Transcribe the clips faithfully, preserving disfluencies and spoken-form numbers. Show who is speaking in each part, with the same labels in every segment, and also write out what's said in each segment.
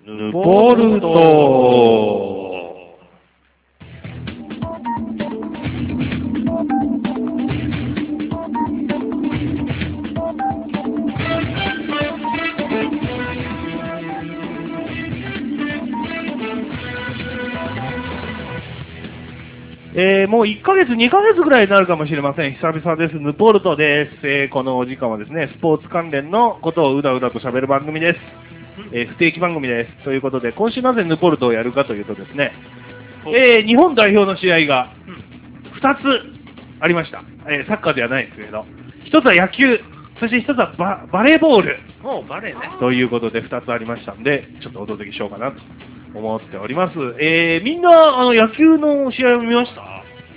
Speaker 1: ヌポルト。えー、もういっかげつ、にかげつぐらいになるかもしれません。久々です。ヌポルトです。えー、このお時間はですね、スポーツ関連のことをうだうだと喋る番組です。えー、不定期番組です。ということで、今週なぜヌポルトをやるかというとですね、えー、日本代表の試合がふたつありました。えー、サッカーではないですけど、ひとつは野球、そしてひとつは バ, バレーボール。
Speaker 2: おう、バレーね。
Speaker 1: ということでふたつありましたんで、ちょっとお届けしようかなと思っております。えー、みんな、あの、野球の試合を見ました？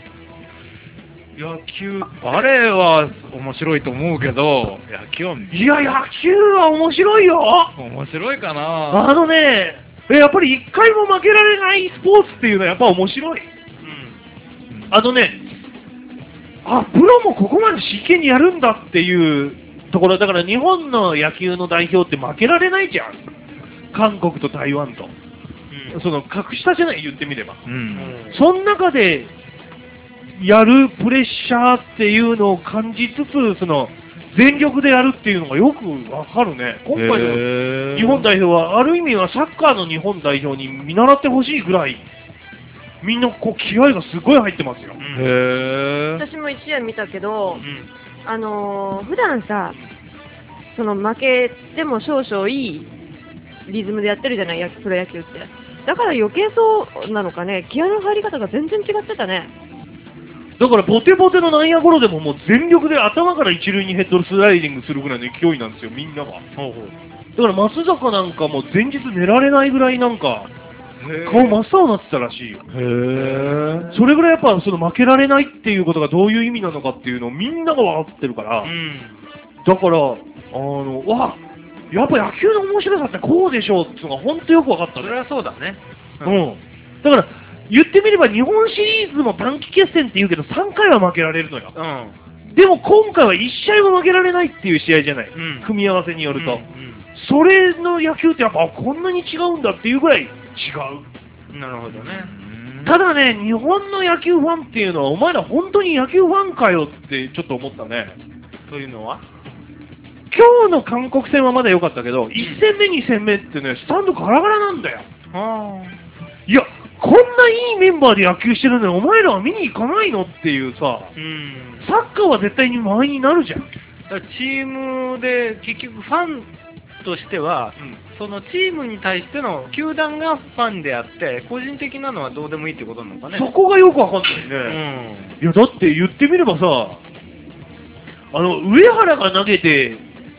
Speaker 2: 野球、バレーは面白いと思うけど、野球は、
Speaker 1: いや、野球は面白いよ。
Speaker 2: 面白いかな。
Speaker 1: あのね、えやっぱり一回も負けられないスポーツっていうのはやっぱ面白い。うん。あのね、あ、プロもここまで真剣にやるんだっていうところ、だから日本の野球の代表って負けられないじゃん。韓国と台湾と。うん、その、格下じゃない、言ってみれば。うん。その中で、やるプレッシャーっていうのを感じつつ、その、全力でやるっていうのがよくわかるね。今回の日本代表は、ある意味はサッカーの日本代表に見習ってほしいぐらい、みんなこう気合がすごい入ってますよ。
Speaker 3: へ私も一試合見たけど、うん、あのー、普段さ、その負けても少々いいリズムでやってるじゃない、プロ野球って。だから余計そうなのかね、気合の入り方が全然違ってたね。
Speaker 1: だからボテボテの内野ゴロでももう全力で頭から一塁にヘッドスライディングするぐらいの勢いなんですよ、みんなが。ほうほう。だから松坂なんかも前日寝られないぐらいなんか、顔真っ青になってたらしいよ。へー。それぐらいやっぱその負けられないっていうことがどういう意味なのかっていうのをみんなが分かってるから、うん、だから、あの、わやっぱ野球の面白さってこうでしょうっていうのが本当よく分かったね。
Speaker 2: それはそうだね。
Speaker 1: うん。うん、だから、言ってみれば日本シリーズも短期決戦って言うけどさんかいは負けられるのよ。うん、でも今回はいち試合も負けられないっていう試合じゃない。うん、組み合わせによると。うんうん、それの野球ってやっぱこんなに違うんだっていうぐらい違う。
Speaker 2: なるほどね。
Speaker 1: ただね、日本の野球ファンっていうのはお前ら本当に野球ファンかよってちょっと思ったね。
Speaker 2: というのは
Speaker 1: 今日の韓国戦はまだ良かったけど、いち戦目に戦目ってね、スタンドガラガラなんだよ。あいや、こんないいメンバーで野球してるのにお前らは見に行かないのっていうさ、うん、サッカーは絶対に満員になるじゃん。だ
Speaker 2: からチームで結局ファンとしては、うん、そのチームに対しての球団がファンであって個人的なのはどうでもいいってことなのかね。
Speaker 1: そこがよくわかんないね、うん、いやだって言ってみればさ、あの上原が投げて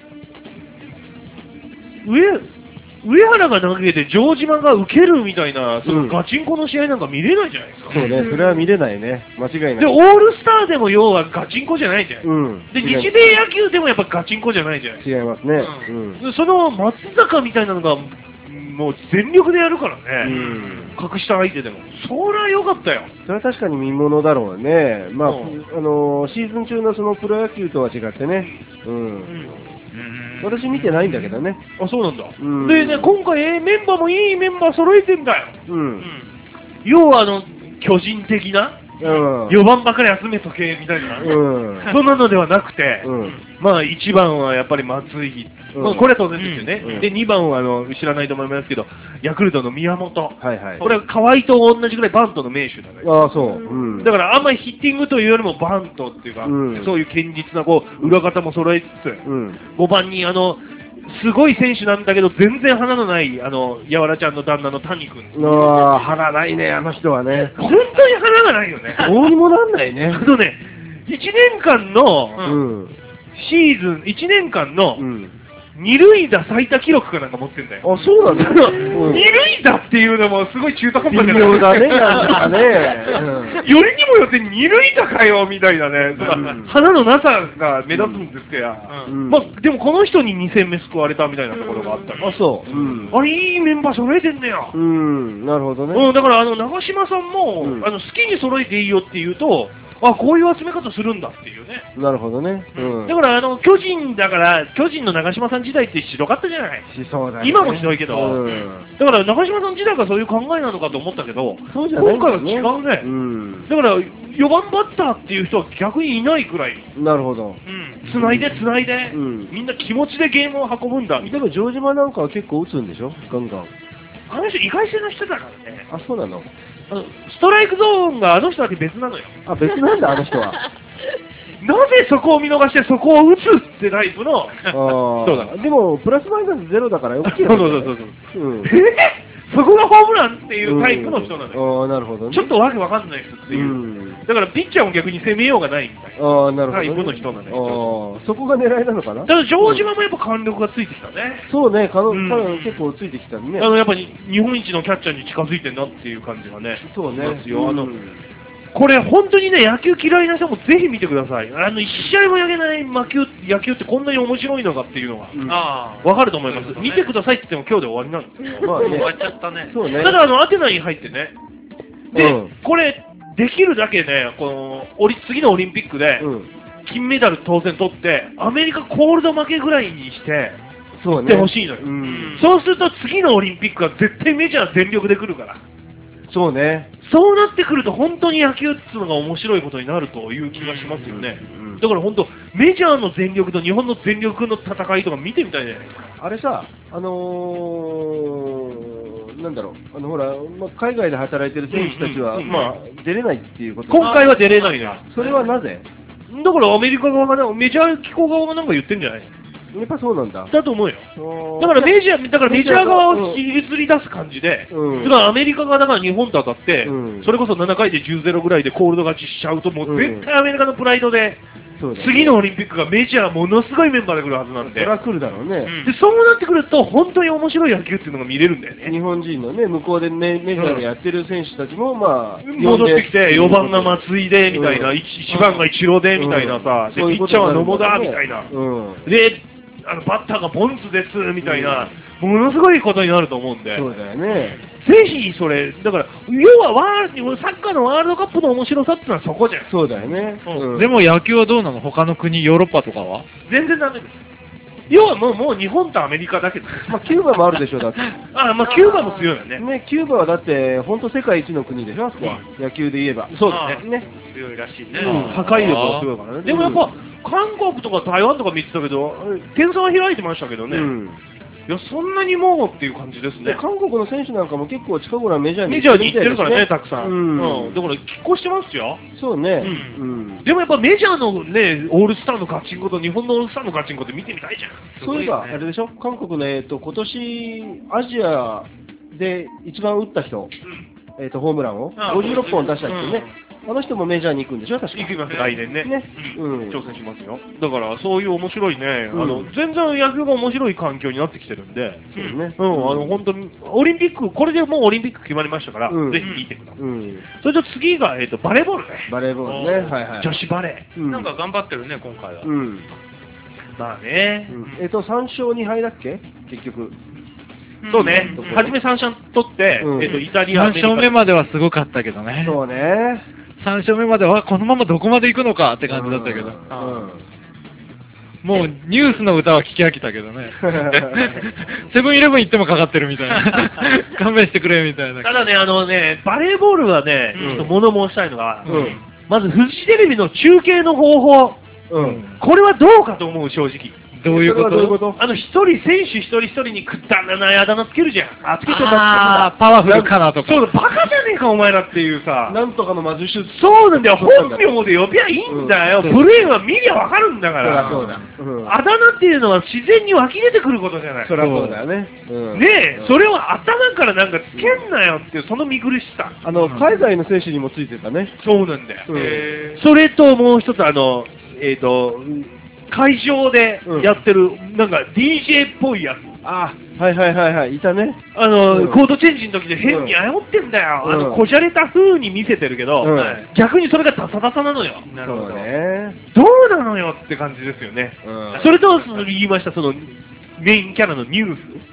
Speaker 1: 上上原が投げて城島が受けるみたいな、そのガチンコの試合なんか見れないじゃないですか。
Speaker 4: そうね、それは見れないね。間違いない。
Speaker 1: で、オールスターでも要はガチンコじゃないじゃん。うん。で、日米野球でもやっぱガチンコじゃないじゃない。
Speaker 4: 違いますね。
Speaker 1: うん。うん、その松坂みたいなのが、もう全力でやるからね。うん。格下相手でも。それは良かったよ。
Speaker 4: それは確かに見ものだろうね。まあ、うん、あのー、シーズン中のそのプロ野球とは違ってね。うん。うん私見てないんだけどね。
Speaker 1: あ、そうなんだ。うん、でね、今回、えー、メンバーもいいメンバー揃えてんだよ。うん。うん、要は、あの、巨人的な、うん、よばんばかり集めとけ、みたいな。うん。そんなのではなくて、うん、まあ、いちばんはやっぱり松井。うんまあ、これは当然ですよね。うん、で、にばんは、あの、知らないと思いますけど、ヤクルトの宮本。はいはい。これは河合と同じぐらいバントの名手だね。
Speaker 4: ああ、そう。うん。
Speaker 1: だから、あんまりヒッティングというよりもバントっていうか、うん、そういう堅実な、こう、裏方も揃えつつ、うん、ごばんに、あの、すごい選手なんだけど、全然花のない、あの、やわらちゃんの旦那の谷君。
Speaker 4: ああ、花ないね、あの人はね。
Speaker 1: 本当に花がないよね。
Speaker 4: どうにもなんないね。
Speaker 1: あのね、いちねんかんの、うん、シーズン、いちねんかんの、うん二塁打最多記録かなんか持ってんだよ。
Speaker 4: あ、そうなんだ。
Speaker 1: うん、二塁打っていうのもすごい中途半端じゃない
Speaker 4: 微妙だね、なんかね。
Speaker 1: うん、よりにもよって二塁打かよ、みたいなね。うん、花のなさが目立つんですけど、うん、まあ、でもこの人にに戦目救われたみたいなところがあったり。
Speaker 4: あ、そう。うん、
Speaker 1: あれ、いいメンバー揃えてんだよ。
Speaker 4: うん、なるほどね。
Speaker 1: うん、だから、あの、長嶋さんも、うん、あの、好きに揃えていいよって言うと、 あ、こういう集め方するんだっていうね。
Speaker 4: なるほどね。うん。
Speaker 1: だからあの巨人だから巨人の長嶋さん時代ってひどかったじゃない。
Speaker 4: しそうだね。
Speaker 1: 今もひどいけど、
Speaker 4: うん
Speaker 1: だから長嶋さん時代がそういう考えなのかと思ったけど、
Speaker 4: そうじゃない
Speaker 1: 今
Speaker 4: んだよ
Speaker 1: 回は違うね。
Speaker 4: うん。
Speaker 1: だからよばんバッターっていう人は逆にいないくらい、
Speaker 4: なるほど。
Speaker 1: うん、つないでつないで、
Speaker 4: うん
Speaker 1: みんな気持ちでゲームを運ぶんだみたいな。
Speaker 4: でも城島なんかは結構打つんでしょガンガン。
Speaker 1: あの人意外性の人だからね。
Speaker 4: あ、そうなの。
Speaker 1: あのストライクゾーンがあの人だけ別なのよ。
Speaker 4: あ、別なんだ、あの人は。
Speaker 1: なぜそこを見逃してそこを打つってタイプの。
Speaker 4: ああ。
Speaker 1: そうだ。
Speaker 4: でも、プラスマイナスゼロだからよく
Speaker 1: そうそうそうそう。
Speaker 4: うん。
Speaker 1: えー、そこがホームランっていうタイプの人なのよ。
Speaker 4: ああ、なるほどね。
Speaker 1: ちょっとわけわかんない人っていう。
Speaker 4: うん
Speaker 1: だからピッチャーも逆に攻めようがないみたいな。
Speaker 4: ああ、なるほど、
Speaker 1: タ
Speaker 4: ね。
Speaker 1: イプの人なのよ。
Speaker 4: ああ、そこが狙いなのかな。
Speaker 1: ただ城島もやっぱ貫力がついてきたね。
Speaker 4: そうね、かの、
Speaker 1: うん
Speaker 4: 多分結構ついてきたね。
Speaker 1: あのやっぱり日本一のキャッチャーに近づいてんなっていう感じがね。
Speaker 4: そうね。
Speaker 1: しますよ。あの、
Speaker 4: うん
Speaker 1: これ本当にね、野球嫌いな人もぜひ見てください。あの、一試合もやげない野球野球ってこんなに面白いのかっていうのが、
Speaker 4: うん
Speaker 2: ああ。
Speaker 1: わかると思います。
Speaker 2: そうですね
Speaker 1: 見てくださいって言っても今日で終わりなんですよ。
Speaker 4: まあね
Speaker 2: 終わっちゃったね。
Speaker 4: そうね。
Speaker 1: ただ、あの、アテナに入ってね、で、
Speaker 4: うん
Speaker 1: これ、できるだけね、この、オリ次のオリンピックで、
Speaker 4: うん。
Speaker 1: 金メダル当然取って、アメリカコールド負けぐらいにして、
Speaker 4: そうね。
Speaker 1: ってほしいのよ
Speaker 4: うん。
Speaker 1: そうすると次のオリンピックは絶対メジャー全力で来るから。
Speaker 4: そうね。
Speaker 1: そうなってくると本当に野球っていうのが面白いことになるという気がしますよね。
Speaker 4: うん
Speaker 1: だから本当、メジャーの全力と日本の全力の戦いとか見てみたいじゃないですか。
Speaker 4: あれさ、あのー、なんだろう、あのほら、まあ、海外で働いてる選手たちは、
Speaker 1: うんうんうん
Speaker 4: まあ、出れないっていうこと
Speaker 1: 今回は出れないのよ。
Speaker 4: それはなぜ
Speaker 1: だからアメリカ側がね、メジャー機構側がなんか言ってんじゃない
Speaker 4: やっぱそうなんだ。
Speaker 1: だと思うよ。
Speaker 4: だ
Speaker 1: だからメジャー、だからメジャー側を
Speaker 4: うん
Speaker 1: 引きずり出す感じで、
Speaker 4: うん
Speaker 1: だからアメリカがだから日本と当たって、
Speaker 4: うん
Speaker 1: それこそななかいでじゅうたいゼロぐらいでコールド勝ちしちゃうと、もう
Speaker 4: うん
Speaker 1: 絶対アメリカのプライドで、
Speaker 4: そうだね
Speaker 1: 次のオリンピックがメジャーものすごいメンバーで来るはずなんで、
Speaker 4: そりゃ来るだろうね。
Speaker 1: でそうなってくると、本当に面白い野球っていうのが見れるんだよね。
Speaker 4: 日本人のね、向こうでね、メジャーでやってる選手たちも、まあ、
Speaker 1: 戻ってきて、よばんが松井でみたいな、
Speaker 4: うん
Speaker 1: いちばんがイチローでみたいなさ、で
Speaker 4: そういうこと
Speaker 1: ピッチャーは野茂
Speaker 4: になるんだね
Speaker 1: だみたいな、
Speaker 4: うん。
Speaker 1: であのバッターがボンズですみたいな、ものすごいことになると思うんで、
Speaker 4: そうだよね。
Speaker 1: ぜひそれ、だから、要はワールサッカーのワールドカップの面白さっていうのはそこじゃん。
Speaker 4: そうだよね。
Speaker 1: うん
Speaker 4: うん
Speaker 5: でも野球はどうなの？他の国、ヨーロッパとかは？
Speaker 1: 全然ダメです。要はもうもう日本とアメリカだけです。
Speaker 4: まあ、キューバもあるでしょ、だって。
Speaker 1: あまあ、キューバも強いよね。
Speaker 4: ね、キューバはだって、本当世界一の国でしょ、あそこは。野球で言えば。
Speaker 1: そうだね。
Speaker 4: ね。
Speaker 2: 強いらしいね。
Speaker 1: うん破壊力が強いからね。でもやっぱ、韓国とか台湾とか見てたけど、点差は開いてましたけどね。
Speaker 4: うん。
Speaker 1: いや、そんなにもうっていう感じですね。
Speaker 4: で韓国の選手なんかも結構近頃はメジャーに
Speaker 1: メジャーに行ってるからね、たくさん。
Speaker 4: うん。
Speaker 1: うん。だから、拮抗してますよ。
Speaker 4: そうね。
Speaker 1: う
Speaker 4: うん。
Speaker 1: でもやっぱメジャーのね、オールスターのガチンコと日本のオールスターのガチンコって見てみたいじゃん。
Speaker 4: そういえば、
Speaker 2: すごいね
Speaker 4: あれでしょ、韓国の、えっと、今年、アジアで一番打った人、えっと、ホームランを、
Speaker 1: ああ
Speaker 4: ごじゅうろっぽん出した人ね、あの人もメジャーに行くんでしょ、確か
Speaker 1: 行きます、来年ね。
Speaker 4: ね
Speaker 1: うん
Speaker 4: うん
Speaker 1: 挑戦しますよ。だから、そういう面白いね、
Speaker 4: うん
Speaker 1: あの、全然野球が面白い環境になってきてるんで、
Speaker 4: そうね。
Speaker 1: うん、あの、本当に、オリンピック、これでもうオリンピック決まりましたから、
Speaker 4: うん
Speaker 1: ぜひ見てください。
Speaker 4: うん。
Speaker 1: それと次が、えっと、バレーボールね。
Speaker 4: バレーボールね、はいはい。
Speaker 1: 女子バレー。
Speaker 4: うん
Speaker 2: なんか頑張ってるね、今回は。
Speaker 4: うん。
Speaker 1: まあね、
Speaker 4: うんえっと、さん勝に敗だっけ結局。
Speaker 1: そうね
Speaker 4: うん、
Speaker 1: 初めさん勝取って、
Speaker 4: うん
Speaker 1: えっと、イタリア、
Speaker 5: さん勝目まではすごかったけどね。
Speaker 4: そうね。
Speaker 5: さん勝目まではこのままどこまで行くのかって感じだったけど。
Speaker 4: うん。
Speaker 5: もうニュースの歌は聞き飽きたけどね。セブンイレブン行ってもかかってるみたいな。勘弁してくれみたいな。
Speaker 1: ただね、あのね、バレーボールはね、
Speaker 4: うん
Speaker 1: ちょっと物申したいのが、
Speaker 4: うん
Speaker 1: まずフジテレビの中継の方法、
Speaker 4: うん。
Speaker 1: これはどうかと思う、正直。
Speaker 5: どういうこ
Speaker 4: それはどういうことと
Speaker 1: あの、一人、選手一人一人にくだらないあだ名つけるじゃん。あ、つけてた、つけて
Speaker 5: あーパワフルかなと
Speaker 1: た。
Speaker 5: か。
Speaker 1: そうだ、バカじゃねえか、お前らっていうさ。
Speaker 4: なんとかの魔術師。
Speaker 1: そうなんだよ、
Speaker 4: そうなんだ
Speaker 1: 本名で呼びゃいいんだよ。
Speaker 4: うん
Speaker 1: プレーは見りゃわかるんだから。
Speaker 4: そうだ、そうだ。
Speaker 1: あだ名っていうのは自然に湧き出てくることじゃない。
Speaker 4: そりゃそうだよね。うん
Speaker 1: ねえ、
Speaker 4: うん
Speaker 1: それを頭からなんかつけんなよっていう、その見苦しさ。
Speaker 4: あの、海外の選手にもついてたね。
Speaker 1: そうなんだよ。
Speaker 4: うん
Speaker 2: へー
Speaker 1: それともう一つ、あの、えっ、と、会場でやってる、なんか ディージェー っぽいやつ。
Speaker 4: あ、はいはいはいはい、いたね。
Speaker 1: あの、
Speaker 4: うん
Speaker 1: コードチェンジの時で変に謝ってんだよ。
Speaker 4: うん
Speaker 1: あの、こじゃれた風に見せてるけど、
Speaker 4: うん
Speaker 1: 逆にそれがダサダサなのよ。
Speaker 4: そう
Speaker 2: なるほど。
Speaker 4: ね。
Speaker 1: どうなのよって感じですよね。
Speaker 4: うん
Speaker 1: それと、その言いました、その、メインキャラのニュース。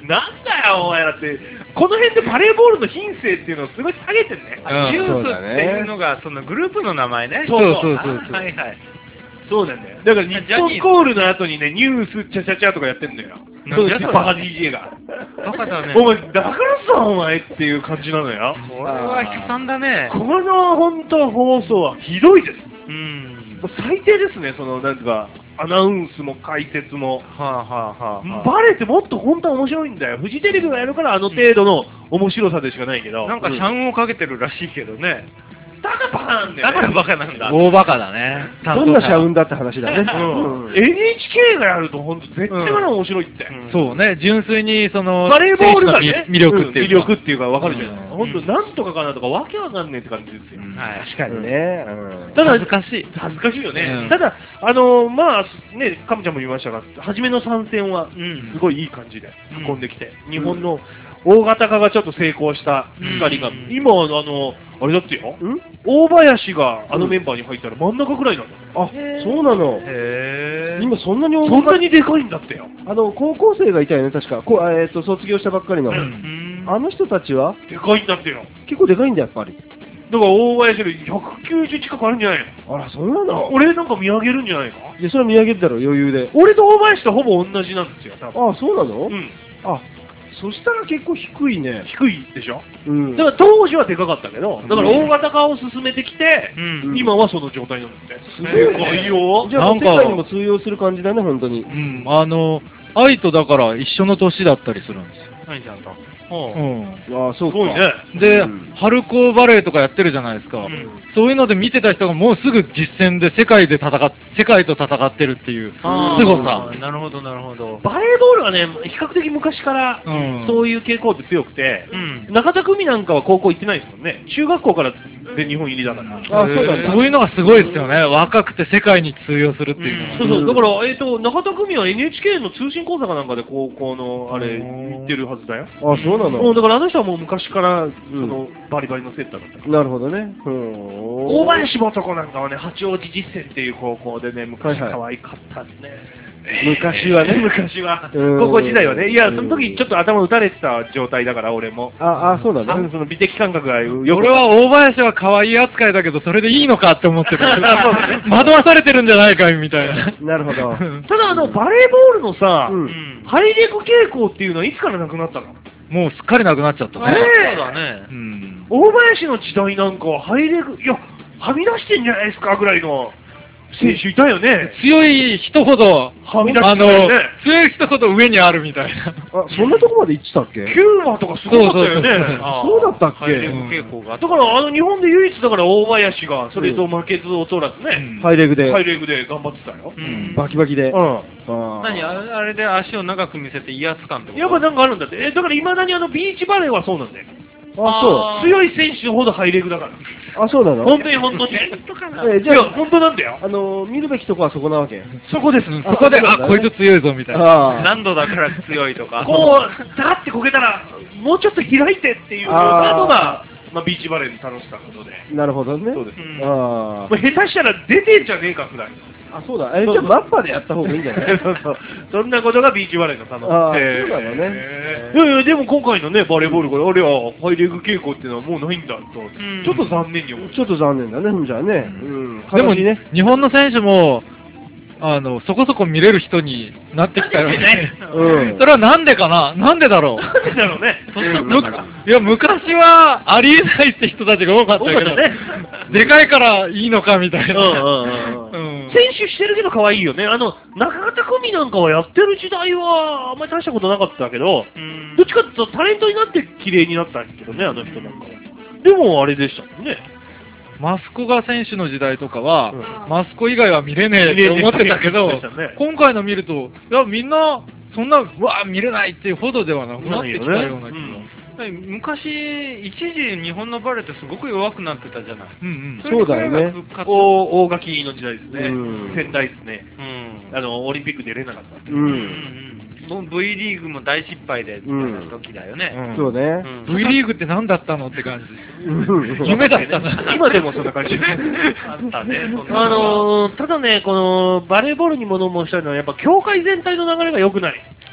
Speaker 1: なんだよ、お前らって。この辺でバレーボールの品性っていうのをすごい下げてんね。
Speaker 2: あジュ
Speaker 4: そう
Speaker 2: ースって
Speaker 4: だね
Speaker 2: いうのが、そのグループの名前ね。
Speaker 1: そう
Speaker 5: そうそうそう
Speaker 2: あはいはい。
Speaker 1: そうなんだよ。だから日本コールの後にね、ニュースチャチャチャとかやってんだよ。そうです、バカ ディージェー が。
Speaker 2: バカだね。
Speaker 1: お前、だからさ、お前っていう感じなのよ。
Speaker 2: これは悲惨だね。
Speaker 1: この本当放送はひどいです。
Speaker 2: うん。
Speaker 1: もう最低ですね、その、なんか、アナウンスも解説も。
Speaker 2: はあはあはあはあ。
Speaker 1: バレーってもっと本当は面白いんだよ。フジテレビがやるからあの程度の面白さでしかないけど。
Speaker 2: なんか社運をかけてるらしいけどね。
Speaker 1: だからバカなんだよ、ね。
Speaker 2: だからバカなんだ。
Speaker 5: 大バカだね。
Speaker 4: どんな社運だって話だね。
Speaker 1: うん、エヌエイチケー がやると本当絶対まだ面白いって。
Speaker 2: うん
Speaker 5: そうね、純粋にその、
Speaker 1: バレーボールがね、
Speaker 5: 選手の魅力っていうか。
Speaker 1: ん魅力っていうか分かるじゃないですか。
Speaker 5: うん
Speaker 1: 本当なんとかかなとかわけわかんねえって感じですよ。
Speaker 5: うん
Speaker 2: はい。
Speaker 4: 確かにね。うん
Speaker 1: ただ
Speaker 5: 恥ずかしい。
Speaker 1: 恥ずかしいよね。
Speaker 5: うん
Speaker 1: ただ、あのーまあ、ね、カムちゃんも言いましたが、初めの参戦は
Speaker 2: うん
Speaker 1: すごいいい感じで運んできて、日本の大型化がちょっと成功した光が、
Speaker 2: うん
Speaker 1: 今、あの、あれだってよ、
Speaker 4: ん
Speaker 1: 大林があのメンバーに入ったら真ん中ぐらいなんだ。
Speaker 4: あ、そうなの。
Speaker 2: へぇー。
Speaker 4: 今そんなに大
Speaker 1: そんなにでかいんだってよ。
Speaker 4: あの、高校生がいたよね、確か。こうえっと、卒業したばっかりの。
Speaker 2: うん
Speaker 4: あの人たちは
Speaker 1: でかいんだってよ。
Speaker 4: 結構でかいんだ、やっぱり。
Speaker 1: だから大林よりひゃくきゅうじゅう近くあるんじゃないの？
Speaker 4: あら、そんなの
Speaker 1: 俺なんか見上げるんじゃないか？
Speaker 4: いや、それは見上げるだろ、余裕で。
Speaker 1: 俺と大林とほぼ同じなんですよ、多分。
Speaker 4: あ、そうなの
Speaker 1: うん。
Speaker 4: あ、そしたら結構低いね。
Speaker 1: 低いでしょ？
Speaker 4: うん。
Speaker 1: だから当時はでかかったけど、だから大型化を進めてきて、
Speaker 2: うん。
Speaker 1: 今はその状態なんだって。す
Speaker 4: ごいね
Speaker 1: ごいよ。
Speaker 4: じゃあ、
Speaker 5: なんか
Speaker 4: 世界にも通用する感じだね、本当に。
Speaker 5: うん、あの、愛とだから一緒の年だったりするんですよ。
Speaker 2: 何ちゃんと。
Speaker 5: う
Speaker 2: ほ
Speaker 5: ん。
Speaker 4: あそうか。
Speaker 1: すごいね。
Speaker 5: で、
Speaker 4: うん
Speaker 5: 春高バレーとかやってるじゃないですか。
Speaker 2: うん
Speaker 5: そういうので見てた人がもうすぐ実戦で世界で戦っ、世界と戦ってるっていう
Speaker 2: あー
Speaker 5: 凄さ。
Speaker 2: なるほど、なるほど。
Speaker 1: バレーボールはね、比較的昔から
Speaker 5: うん
Speaker 1: そういう傾向って強くて、
Speaker 2: うん。
Speaker 1: 中田久美なんかは高校行ってないですもんね。中学校からで日本入りだから。
Speaker 4: あ、そうなんだ。
Speaker 5: そういうのがすごいですよね。若くて世界に通用するっていうのは。
Speaker 1: そうそう、だから、えっ、と、中田久美は エヌエイチケー の通信講座かなんかで高校の、あれ、
Speaker 5: うん
Speaker 1: 行ってるはずだよ。
Speaker 4: あ、そうな
Speaker 1: も
Speaker 4: の
Speaker 1: うだからあの人はもう昔から、その、バリバリのセッターだったから。
Speaker 4: なるほどね。うん
Speaker 1: 大林素子なんかはね、八王子実践っていう高校でね、昔
Speaker 4: はいはい
Speaker 1: 可愛かったんね。
Speaker 4: 昔はね
Speaker 1: 昔は。
Speaker 4: うん
Speaker 1: 高校時代はね。いや、
Speaker 4: うん
Speaker 1: その時ちょっと頭打たれてた状態だから、俺も。
Speaker 4: あ、あ、そうな
Speaker 1: あ
Speaker 4: の
Speaker 1: その美的感覚がよく。
Speaker 5: 俺は大林は可愛い扱いだけど、それでいいのかって思ってた。惑わされてるんじゃないかみたいな。
Speaker 4: なるほど。
Speaker 1: ただ、あの、バレーボールのさ、
Speaker 4: うん
Speaker 2: うん。
Speaker 1: ハイレグ傾向っていうのはいつからなくなったの？
Speaker 5: もうすっかりなくなっちゃった
Speaker 1: ね
Speaker 5: ね。
Speaker 2: そうだね
Speaker 5: う。ん。
Speaker 1: 大林の時代なんかはハイレグ、いや、はみ出してんじゃないですかぐらいの選手いたよね。
Speaker 5: 強い人ほど、
Speaker 1: はみ出して
Speaker 5: あの
Speaker 1: たよね。、
Speaker 5: 強い人ほど上にあるみたいな。
Speaker 4: あ、そんなとこまで行ってたっけ
Speaker 1: キューバとかすごかったよね。
Speaker 5: そうそうそう
Speaker 2: あー
Speaker 4: そうだったっけ
Speaker 2: ハイレグ傾向があった
Speaker 1: だから、あの、日本で唯一だから大林が、それと負けず劣らずね、
Speaker 4: ハイレグで
Speaker 1: ハイレグで頑張ってたよ。
Speaker 2: うん。
Speaker 4: バキバキで。
Speaker 1: う
Speaker 4: あ
Speaker 2: 何あれあれで足を長く見せて威圧感ってこ
Speaker 1: ん。
Speaker 2: と
Speaker 1: やっぱなんかあるんだって。え、だから未だにあの、ビーチバレーはそうなんだよ。
Speaker 4: あ、
Speaker 2: あー
Speaker 1: 強い選手ほどハイレグだから。
Speaker 4: そう。あ、そうなの
Speaker 1: 本当に本当に。
Speaker 4: えじゃあ
Speaker 1: いや、本当なんだよ。
Speaker 4: あの、見るべきとこはそこなわけ。
Speaker 1: そこです。
Speaker 5: そこで、あ、
Speaker 4: そうなんだね
Speaker 5: こいつ強いぞみたいな。
Speaker 4: ああ。
Speaker 2: 何度だから強いとか。
Speaker 1: こう、ダーってこけたら、もうちょっと開いてっていうのが、まあ、ビーチバレーの楽しさのことで。
Speaker 4: なるほどね。
Speaker 1: そうです。
Speaker 2: うん
Speaker 4: あ
Speaker 1: まあ、下手したら出てんじゃねえかぐらい。
Speaker 4: あ。あ、そうだ。え、じゃあマッパでやった方がいいんじゃない
Speaker 1: そうそう。そんなことがビーチバレーの楽しさ。
Speaker 4: ああ
Speaker 1: へー
Speaker 4: そうなのね
Speaker 1: へーいやいや、でも今回のね、バレーボールこれ、あれはハイレグ傾向っていうのはもうないんだと、
Speaker 2: ん
Speaker 1: ちょっと残念に思う。
Speaker 4: ちょっと残念だね、じゃあね。うん。
Speaker 5: でも、
Speaker 4: 悲しいね。
Speaker 5: 日本の選手も、あの、そこそこ見れる人になってきたよね。
Speaker 4: うん
Speaker 5: それはなんでかななんでだろう
Speaker 1: なんでだろうね。
Speaker 5: むいや、昔はありえないって人たちが多かったけど、
Speaker 1: 多かったね
Speaker 5: でかいからいいのかみたいな。
Speaker 1: うんうんうん
Speaker 5: うん
Speaker 1: 選手してるけど可愛いよね。あの、中田久美なんかはやってる時代はあんまり大したことなかったけど、
Speaker 2: うん
Speaker 1: どっちかっていうとタレントになって綺麗になったんですけどね、あの人なんかは。でもあれでしたもんね。
Speaker 5: マスコが選手の時代とかは、
Speaker 1: うん
Speaker 5: マスコ以外は見れねえって思ってたけど、
Speaker 1: 見れねえって言ってましたね
Speaker 5: 今回の見ると、いや、みんな、そんな、うわ見れないっていうほどではなくなってきたような気が。
Speaker 2: 昔、一時日本のバレーってすごく弱くなってたじゃない。
Speaker 5: うんうん。
Speaker 2: それに比べれば
Speaker 4: そうだよね
Speaker 2: 復活
Speaker 1: 大大垣の時代ですね
Speaker 4: うん。
Speaker 1: 仙台ですね。
Speaker 2: うん。
Speaker 1: あの、オリンピック出れなかったって。
Speaker 4: う。
Speaker 2: うんん。もう V リーグも大失敗で、
Speaker 4: うん
Speaker 2: 時だよね。
Speaker 5: うん
Speaker 4: そうね。
Speaker 2: うん
Speaker 5: V リーグって何だったのって感じ。
Speaker 4: うん
Speaker 5: 夢だったな。
Speaker 1: 今でもそんな感じ。
Speaker 2: あったね、そんな
Speaker 1: あのー、ただね、このバレーボールに物申したいのは、やっぱ協会全体の流れが良くない。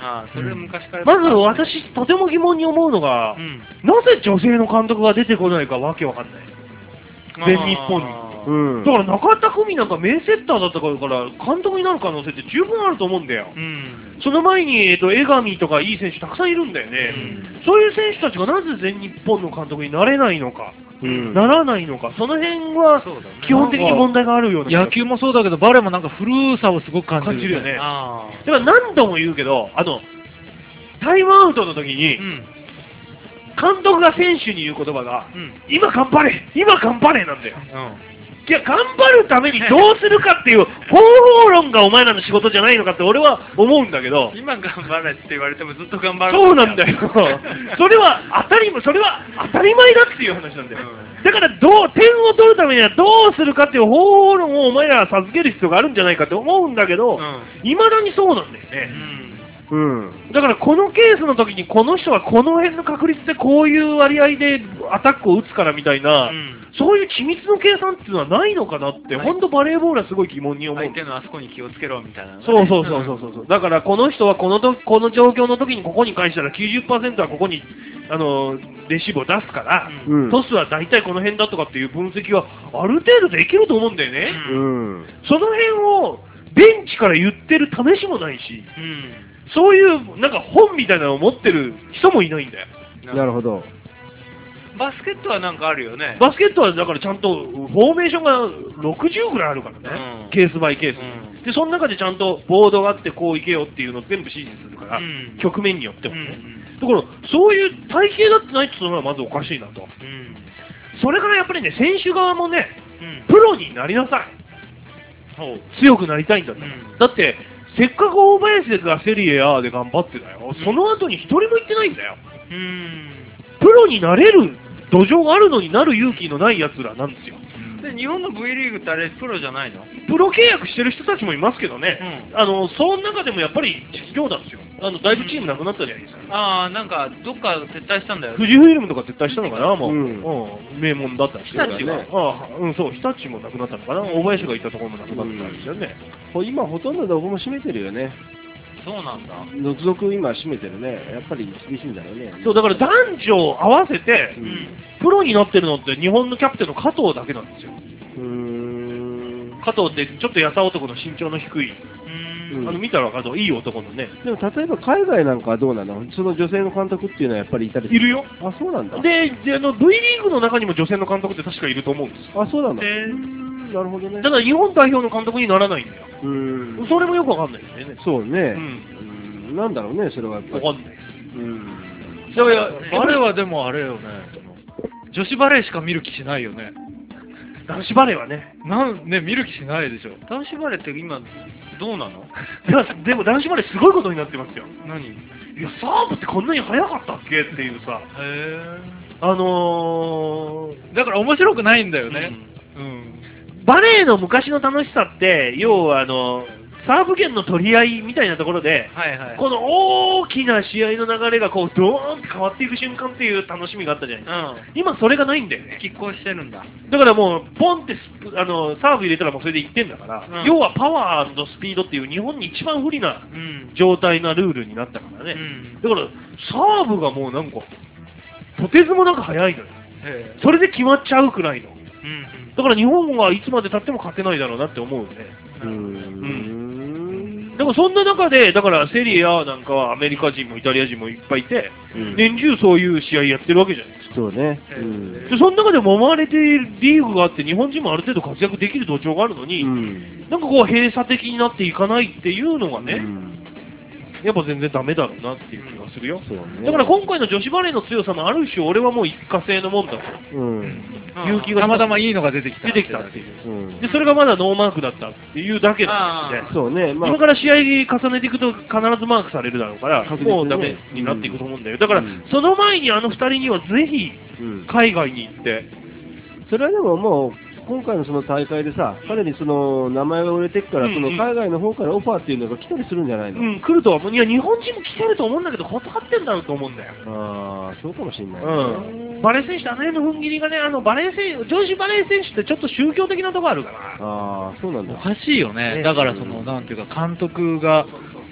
Speaker 2: ああ、それは昔から。
Speaker 1: まず私、とても疑問に思うのが、
Speaker 2: うん。
Speaker 1: なぜ女性の監督が出てこないかわけわかんない。全日本に。
Speaker 4: う
Speaker 2: に。
Speaker 4: ん。
Speaker 1: だから中田久美なんか名セッターだったから監督になる可能性って十分あると思うんだよ。
Speaker 2: うん。
Speaker 1: その前に、えっと、江上とかいい選手たくさんいるんだよね。そういう選手たちがなぜ全日本の監督になれないのか、
Speaker 4: うん
Speaker 1: ならないのか、その辺は
Speaker 2: そうだね
Speaker 1: 基本的に問題があるような気が
Speaker 5: 野球もそうだけど、バレーもなんか古さをすごく感じる。
Speaker 1: 感じるよね。
Speaker 2: ああ。
Speaker 1: だから何度も言うけど、あの、タイムアウトの時に、
Speaker 2: うん。
Speaker 1: 監督が選手に言う言葉が、
Speaker 2: うん。
Speaker 1: 今頑張れ今頑張れなんだよ。
Speaker 2: うん。
Speaker 1: いや、頑張るためにどうするかっていう方法論がお前らの仕事じゃないのかって俺は思うんだけど、
Speaker 2: 今頑張れって言われてもずっと頑張る。
Speaker 1: そうなんだよ。それは当たり前、それは当たり前だっていう話なんだよ。だからどう、点を取るためにはどうするかっていう方法論をお前らは授ける必要があるんじゃないかって思うんだけど、
Speaker 2: うん。
Speaker 1: いまだにそうなんだよ
Speaker 2: う
Speaker 1: ね。
Speaker 2: ん。
Speaker 4: うん。
Speaker 1: だからこのケースの時にこの人はこの辺の確率でこういう割合でアタックを打つからみたいな、
Speaker 2: うん
Speaker 1: そういう緻密の計算っていうのはないのかなって、
Speaker 2: はい
Speaker 1: 本当バレーボールはすごい疑問に思う。
Speaker 2: 相手のあそこに気をつけろみたいな、ね。
Speaker 1: そうそうそうそうそう。だからこの人はこのとこの状況の時にここに返したらきゅうじゅっパーセントはここにあのレシーブを出すから、
Speaker 2: うん
Speaker 4: うん。
Speaker 1: トスは大体この辺だとかっていう分析はある程度できると思うんだよね。
Speaker 4: うん。
Speaker 1: その辺をベンチから言ってる試しもないし、
Speaker 2: うん。
Speaker 1: そういうなんか本みたいなのを持ってる人もいないんだよ。
Speaker 4: なるほど。
Speaker 2: バスケットはなんかあるよね。
Speaker 1: バスケットはだからちゃんとフォーメーションがろくじゅうぐらいあるからね、
Speaker 2: うん
Speaker 1: ケースバイケース、
Speaker 2: うん
Speaker 1: でその中でちゃんとボードがあってこう行けよっていうのを全部指示するから、
Speaker 2: うん
Speaker 1: 局面によって
Speaker 2: うん。う
Speaker 1: もね、
Speaker 2: ん。
Speaker 1: だからそういう体系だってないっていうのはまずおかしいなと、
Speaker 2: うん。
Speaker 1: それからやっぱりね、選手側もね、
Speaker 2: うん。
Speaker 1: プロになりなさい、
Speaker 2: ほう。
Speaker 1: 強くなりたいんだったら、
Speaker 2: うん
Speaker 1: だってせっかく大林がセリエ A で頑張ってたよ、その後に一人も行ってないんだよ、
Speaker 2: うん。
Speaker 1: プロになれる土壌があるのになる勇気のない奴らなんですよ。
Speaker 2: で、日本の V リーグってあれ、プロじゃないの？
Speaker 1: プロ契約してる人たちもいますけどね、
Speaker 2: う
Speaker 1: あのその中でもやっぱり実業団ですよ、あのだいぶチームなくなったじゃないですか、
Speaker 2: ああ、なんか、どっか撤退したんだよ。
Speaker 1: 富士フイルムとか撤退したのかな、もう、
Speaker 4: う
Speaker 1: うんん名門だったんですよ、
Speaker 3: 日立
Speaker 4: が
Speaker 1: ああうん、そう、日立もなくなったのかな、大林がいたところもなくなったんですよね、
Speaker 4: ほ今ほとんどどこも閉めてるよね。
Speaker 2: そうなんだ。
Speaker 4: 続々今閉めてるね。やっぱり厳しいんだろうね。
Speaker 1: そうだから男女合わせて
Speaker 4: う、
Speaker 2: うんん。
Speaker 1: プロになってるのって日本のキャプテンの加藤だけなんですよ、
Speaker 4: うーん。
Speaker 1: 加藤ってちょっとやさ男の身長の低い、
Speaker 2: うん。
Speaker 4: うん
Speaker 1: あの見たら分かるといい男のね、
Speaker 4: でも例えば海外なんかはどうなの？その女性の監督っていうのはやっぱりいたりす
Speaker 1: いるよ。
Speaker 4: あ、そうなんだ。
Speaker 1: で、であの V リーグの中にも女性の監督って確かいると思うんです。
Speaker 4: あ、そうなんだ。
Speaker 1: で
Speaker 4: うーんなるほどね。
Speaker 1: ただ日本代表の監督にならないんだよ。
Speaker 4: うーん。
Speaker 1: それもよくわかんないですね。
Speaker 4: そうね。
Speaker 1: うん。
Speaker 4: うん。なんだろうね、それはやっぱり。
Speaker 1: わかんないです。
Speaker 4: うん。
Speaker 1: だから、
Speaker 5: バレーはでもあれよね、その女子バレーしか見る気しないよね。
Speaker 1: 男子バレーはね。
Speaker 5: なんね、見る気しないでしょ。
Speaker 2: 男子バレーって今、どうなの？
Speaker 1: いや、でも男子バレーすごいことになってますよ。
Speaker 2: 何？へ
Speaker 1: いや、サーブってこんなに速かったっけっていうさ、
Speaker 2: え。
Speaker 1: あのー、
Speaker 5: だから面白くないんだよね。うん。
Speaker 1: バレーの昔の楽しさって、要はあの、サーブ権の取り合いみたいなところで、
Speaker 2: はいはい。
Speaker 1: この大きな試合の流れがこう、ドーンって変わっていく瞬間っていう楽しみがあったじゃないですか。
Speaker 2: うん。
Speaker 1: 今それがないんだよね。
Speaker 2: 拮抗してるんだ。
Speaker 1: だからもう、ポンってスプあのサーブ入れたらもうそれでいってんだから、
Speaker 2: うん
Speaker 1: 要はパワースピードっていう日本に一番不利な
Speaker 2: うん。
Speaker 1: 状態なルールになったからね。
Speaker 2: うん。
Speaker 1: だから、サーブがもうなんか、とてつもなく速いのよ。
Speaker 2: へえ。
Speaker 1: それで決まっちゃうくらいの。
Speaker 2: うん
Speaker 1: だから日本はいつまで経っても勝てないだろうなって思うね。
Speaker 4: うーん。
Speaker 1: でもそんな中で、だからセリエ A なんかはアメリカ人もイタリア人もいっぱいいて、
Speaker 4: うん
Speaker 1: 年中そういう試合やってるわけじゃないですか。
Speaker 4: そうね。
Speaker 2: へえ
Speaker 4: うん。
Speaker 1: でその中でも思われているリーグがあって、日本人もある程度活躍できる土壌があるのに、
Speaker 4: うん。
Speaker 1: なんかこう閉鎖的になっていかないっていうのがね、
Speaker 4: うん
Speaker 1: やっぱ全然ダメだろうなっていう気がするよ。
Speaker 4: そうね。
Speaker 1: だから今回の女子バレーの強さもある種、俺はもう一過性のもんだと。
Speaker 4: うん。
Speaker 1: 勇気が
Speaker 5: たまたまいいのが出てきた。
Speaker 1: 出てきたっていう。
Speaker 4: うん。
Speaker 1: で、それがまだノーマークだったっていうだけなんですね。
Speaker 4: そうね。まあ
Speaker 1: 今、から試合重ねていくと必ずマークされるだろうから、
Speaker 4: 確実にね
Speaker 1: もうダメになっていくと思うんだよ。だから
Speaker 4: うん、
Speaker 1: その前にあの二人にはぜひ
Speaker 4: うん。
Speaker 1: 海外に行って、
Speaker 4: それはでももう、今回のその大会でさ、彼にその名前が売れてくから、
Speaker 1: うん
Speaker 4: その海外の方からオファーっていうのが来たりするんじゃないの？
Speaker 1: うん、来るとは思う。いや、日本人も来てると思うんだけど、断ってんだろうと思うんだよ。
Speaker 4: ああ、そうかもしれない、
Speaker 1: うん。バレー選手、あの辺の踏ん切りがね、あの、バレー選手、女子バレー選手ってちょっと宗教的なとこあるから。
Speaker 4: ああ、そうなんだ
Speaker 5: お。かしいよね。
Speaker 1: ね
Speaker 5: だからその、なんていうか、監督が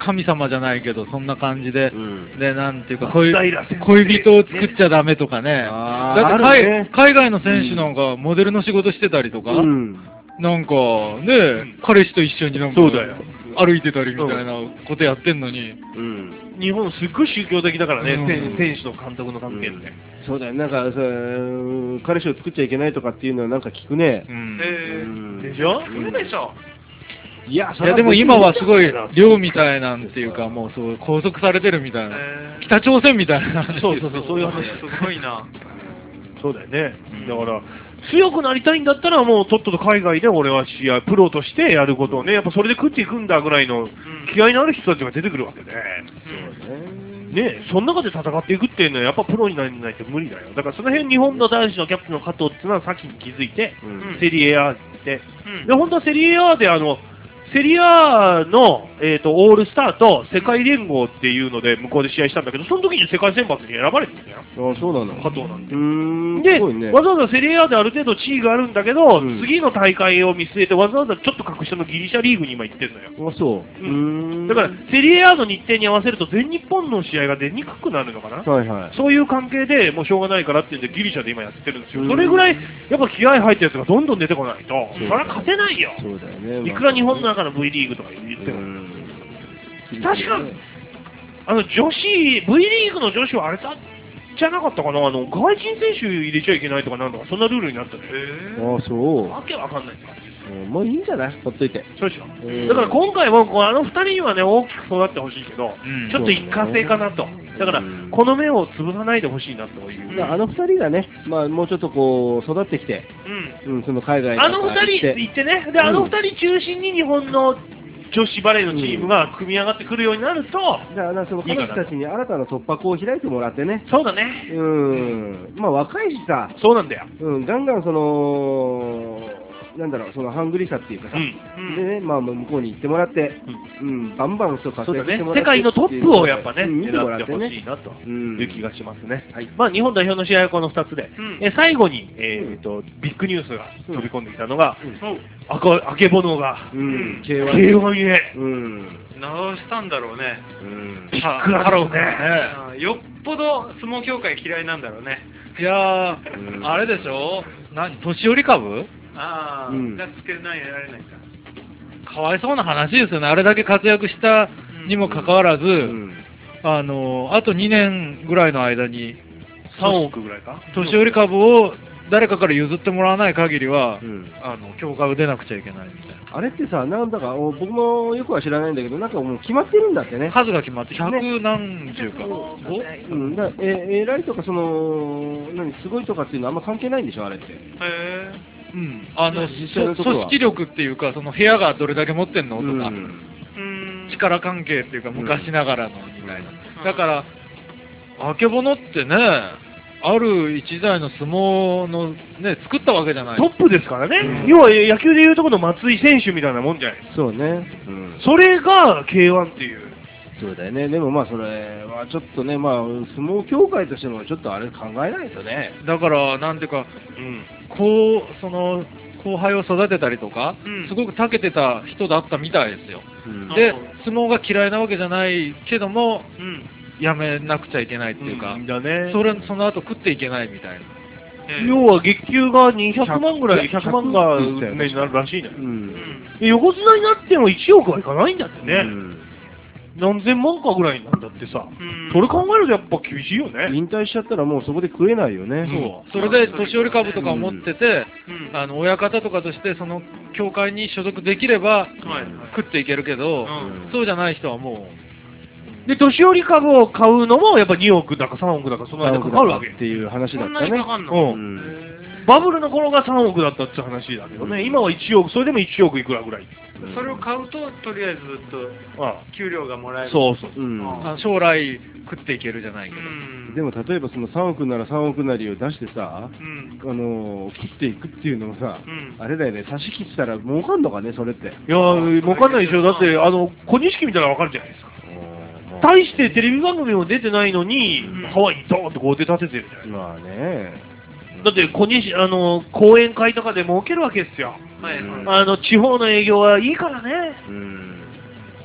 Speaker 5: 神様じゃないけど、そんな感じで、
Speaker 4: うん
Speaker 5: で、なんていうか、
Speaker 1: 松
Speaker 5: 恋
Speaker 1: 平先生
Speaker 5: 恋人を作っちゃダメとかね。
Speaker 4: あー
Speaker 5: だって海、
Speaker 4: あるね
Speaker 5: 海外の選手なんか、モデルの仕事してたりとか、
Speaker 4: うん。
Speaker 5: なんか、ね、彼氏と一緒になんか、
Speaker 1: そうだよ
Speaker 5: 歩いてたりみたいなことやってんのに、
Speaker 4: うん。
Speaker 1: 日本すっごい宗教的だからね、
Speaker 5: うん
Speaker 1: 選選手と監督の関係って。
Speaker 4: そうだよ、なんかさ、彼氏を作っちゃいけないとかっていうのはなんか聞くね。
Speaker 5: うん
Speaker 2: え
Speaker 4: うん
Speaker 1: でしょ
Speaker 2: ー、そうでしょ。
Speaker 4: いや、
Speaker 5: いやでも今はすごい寮みたいなんていうか、もうそう拘束されてるみたいな、
Speaker 2: えー
Speaker 5: 北朝鮮みたいな、
Speaker 1: そうそうそう、そういう話。
Speaker 2: すごいな。
Speaker 1: そうだよね。だから、強くなりたいんだったら、もうとっとと海外で俺は試合、プロとしてやることをね、やっぱそれで食っていくんだぐらいの気合いのある人たちが出てくるわけで。ね、その中で戦っていくっていうのは、やっぱプロにならないと無理だよ。だからその辺、日本の男子のキャプテンの加藤っていうのは先に気づいて、
Speaker 4: うん
Speaker 1: セリエ A で、
Speaker 2: うん
Speaker 1: で、本当はセリエ A で、あの、セリアの、えー、とオールスターと世界連合っていうので向こうで試合したんだけど、その時に世界選抜に選ばれてるんだよ、
Speaker 4: あ、そうなの。
Speaker 1: 加藤なんて。
Speaker 4: うーん、
Speaker 1: で、
Speaker 4: すごいね。
Speaker 1: わざわざセリエ A である程度地位があるんだけど、
Speaker 4: うん
Speaker 1: 次の大会を見据えてわざわざちょっと格下のギリシャリーグに今行ってるのよ。
Speaker 4: あ、そう。うーん。
Speaker 1: だから、セリエ A の日程に合わせると全日本の試合が出にくくなるのかな。
Speaker 4: はいはい。
Speaker 1: そういう関係でもうしょうがないからっていうんでギリシャで今やってるんですよ。
Speaker 4: うん
Speaker 1: それぐらいやっぱ気合入ったやつがどんどん出てこないと、
Speaker 4: そう
Speaker 1: それは勝てないよ。
Speaker 4: そうだよね。
Speaker 1: いくら日本の中の V リーグとか言っても。
Speaker 4: うん
Speaker 1: 確か、あの女子、V リーグの女子はあれだじゃなかったかな、あの外人選手入れちゃいけないとかなんとか、そんなルールになったね。
Speaker 4: あ、そう。
Speaker 1: わけわかんない感じです。
Speaker 4: うんもういいんじゃないほっといて。
Speaker 1: そうでしょ。
Speaker 4: うん
Speaker 1: だから今回もこうあのふたりにはね、大きく育ってほしいけど、
Speaker 5: うん
Speaker 1: ちょっと一過性かなと。だから
Speaker 4: うん、
Speaker 1: この目を潰さないでほしいなという。
Speaker 4: だからあの二人がね、まあもうちょっとこう、育ってきて、
Speaker 1: うん
Speaker 4: うん、その海外
Speaker 1: あの二人
Speaker 4: 行って
Speaker 1: 行ってね、で、あの二人中心に日本の女子バレーのチームが組み上がってくるようになると、
Speaker 4: だからその彼女たちに新たな突破口を開いてもらってね、
Speaker 1: そうだね。
Speaker 4: うん、まあ若いしさ、
Speaker 1: そうなんだよ。
Speaker 4: うん、ガンガンその、なんだろう、そのハングリーさっていうかさ、
Speaker 1: うん
Speaker 4: でね、まあ向こうに行ってもらって、うん、バンバンそう活
Speaker 1: そうだね
Speaker 4: 躍しても。らって
Speaker 1: 世界のトップをやっぱね、
Speaker 4: うん見てもらって
Speaker 1: 狙ってほしい
Speaker 4: ね。
Speaker 1: なと
Speaker 4: うん
Speaker 1: いう気がしますね。
Speaker 4: はい
Speaker 1: まあ日本代表の試合はこのふたつで、
Speaker 2: うん
Speaker 1: え最後に、えーと、ビッグニュースが飛び込んできたのが、
Speaker 2: お
Speaker 1: あかあけぼのが、
Speaker 4: うん、
Speaker 1: ケ
Speaker 4: ケー
Speaker 1: ー
Speaker 4: ワン。
Speaker 1: ワン へ。
Speaker 4: うん。
Speaker 2: 直したんだろうね。
Speaker 4: うん。
Speaker 1: ビッグハローね。
Speaker 2: うんよっぽど相撲協会嫌いなんだろうね。
Speaker 5: いや
Speaker 4: うん
Speaker 5: ー、あれでしょ、何、年寄り株
Speaker 2: ああ、
Speaker 4: うん
Speaker 2: がつけないやられないか。
Speaker 5: かわいそうな話ですよね、あれだけ活躍したにもかかわらず、
Speaker 4: うん。
Speaker 5: あのあとにねんぐらいの間に、
Speaker 1: さんおくぐらいか。
Speaker 5: 年寄り株を誰かから譲ってもらわない限りは、
Speaker 4: うん
Speaker 5: あの協会を出なくちゃいけないみたいな。
Speaker 4: あれってさ、なんだか、お僕もよくは知らないんだけど、なんかもう決まってるんだってね。
Speaker 5: 数が決まって、百何十か、
Speaker 4: うん、だえ偉いとか、その、何、すごいとかっていうのはあんま関係ないんでしょ、あれって。
Speaker 2: へえ。
Speaker 5: うん、あの
Speaker 4: 実際のところは
Speaker 5: そ組織力っていうか、その部屋がどれだけ持ってんのとか、
Speaker 4: うん
Speaker 2: うん。
Speaker 5: 力関係っていうか、昔ながらのみたいな、
Speaker 2: うん
Speaker 5: だから、あけぼのってね、ある一代の相撲の、ね、作ったわけじゃない
Speaker 1: トップですからね。要は野球でいうところの松井選手みたいなもんじゃないですか。
Speaker 4: そうね。うん。
Speaker 1: それが ケーワン っていう。
Speaker 4: そうだよね。でもまあ、それはちょっとね、まあ、相撲協会としてもちょっとあれ考えないとね。
Speaker 5: だから、なんていうか、
Speaker 1: うん。
Speaker 5: こう、その、後輩を育てたりとか、
Speaker 2: うん
Speaker 5: すごく長けてた人だったみたいですよ。
Speaker 4: うん
Speaker 5: で、相撲が嫌いなわけじゃないけども、
Speaker 2: うん。
Speaker 5: やめなくちゃいけないっていうか、
Speaker 1: だね。
Speaker 5: それその後食っていけないみたいな。
Speaker 2: ええ
Speaker 1: 要は月給がにひゃくまんぐらい、
Speaker 4: ひゃく
Speaker 1: ひゃくまんが
Speaker 4: ひゃくって言ってたよ
Speaker 1: 目になるらしいね。
Speaker 4: う。
Speaker 2: うんん。
Speaker 1: 横綱になってもいちおくはいかないんだってね。
Speaker 4: うん
Speaker 1: 何千万かぐらいなんだってさ。
Speaker 2: うん
Speaker 1: それ考えるとやっぱ厳しいよね。
Speaker 4: 引退しちゃったらもうそこで食えないよね。
Speaker 5: そう。それで年寄り株とかを持ってて、
Speaker 2: うん。
Speaker 5: あの親方とかとしてその協会に所属できれば
Speaker 2: はい。
Speaker 5: 食っていけるけど、
Speaker 2: うん
Speaker 5: そうじゃない人はも
Speaker 1: で、年寄り株を買うのもやっぱにおくだかさんおくだかその間かかるわけ
Speaker 4: っ。ていう話だ
Speaker 2: そんな
Speaker 4: ったね。
Speaker 2: にかかんの？
Speaker 1: う
Speaker 4: うん
Speaker 2: へ
Speaker 1: バブルの頃がさんおくだったって話だけどね、今はいちおく、それでもいちおくいくらぐらい。
Speaker 2: えそれを買うと、とりあえずずっと
Speaker 1: あ
Speaker 2: 給料がもらえ
Speaker 1: あ
Speaker 2: る。
Speaker 1: そうそう。
Speaker 4: うん
Speaker 5: う、あの将来食っていけるじゃないけど。
Speaker 2: うん。
Speaker 4: でも例えばそのさんおくならさんおくなりを出してさ、
Speaker 2: うん。
Speaker 4: あのー、切っていくっていうのもさ、
Speaker 2: うん。
Speaker 4: あれだよね、差し切ったら儲かんのかね、それって。
Speaker 1: いやー、わかんないでしょ。だって、あの、小錦見たらわかるじゃないですか。大してテレビ番組も出てないのに、
Speaker 2: うん
Speaker 1: ハワイにドーンと豪邸建ててるじゃないですか。
Speaker 4: まあね。
Speaker 1: だって小西、あの、講演会とかで儲けるわけですよ。
Speaker 2: はい。
Speaker 4: うん
Speaker 1: あの、地方の営業はいいからね。
Speaker 4: うん。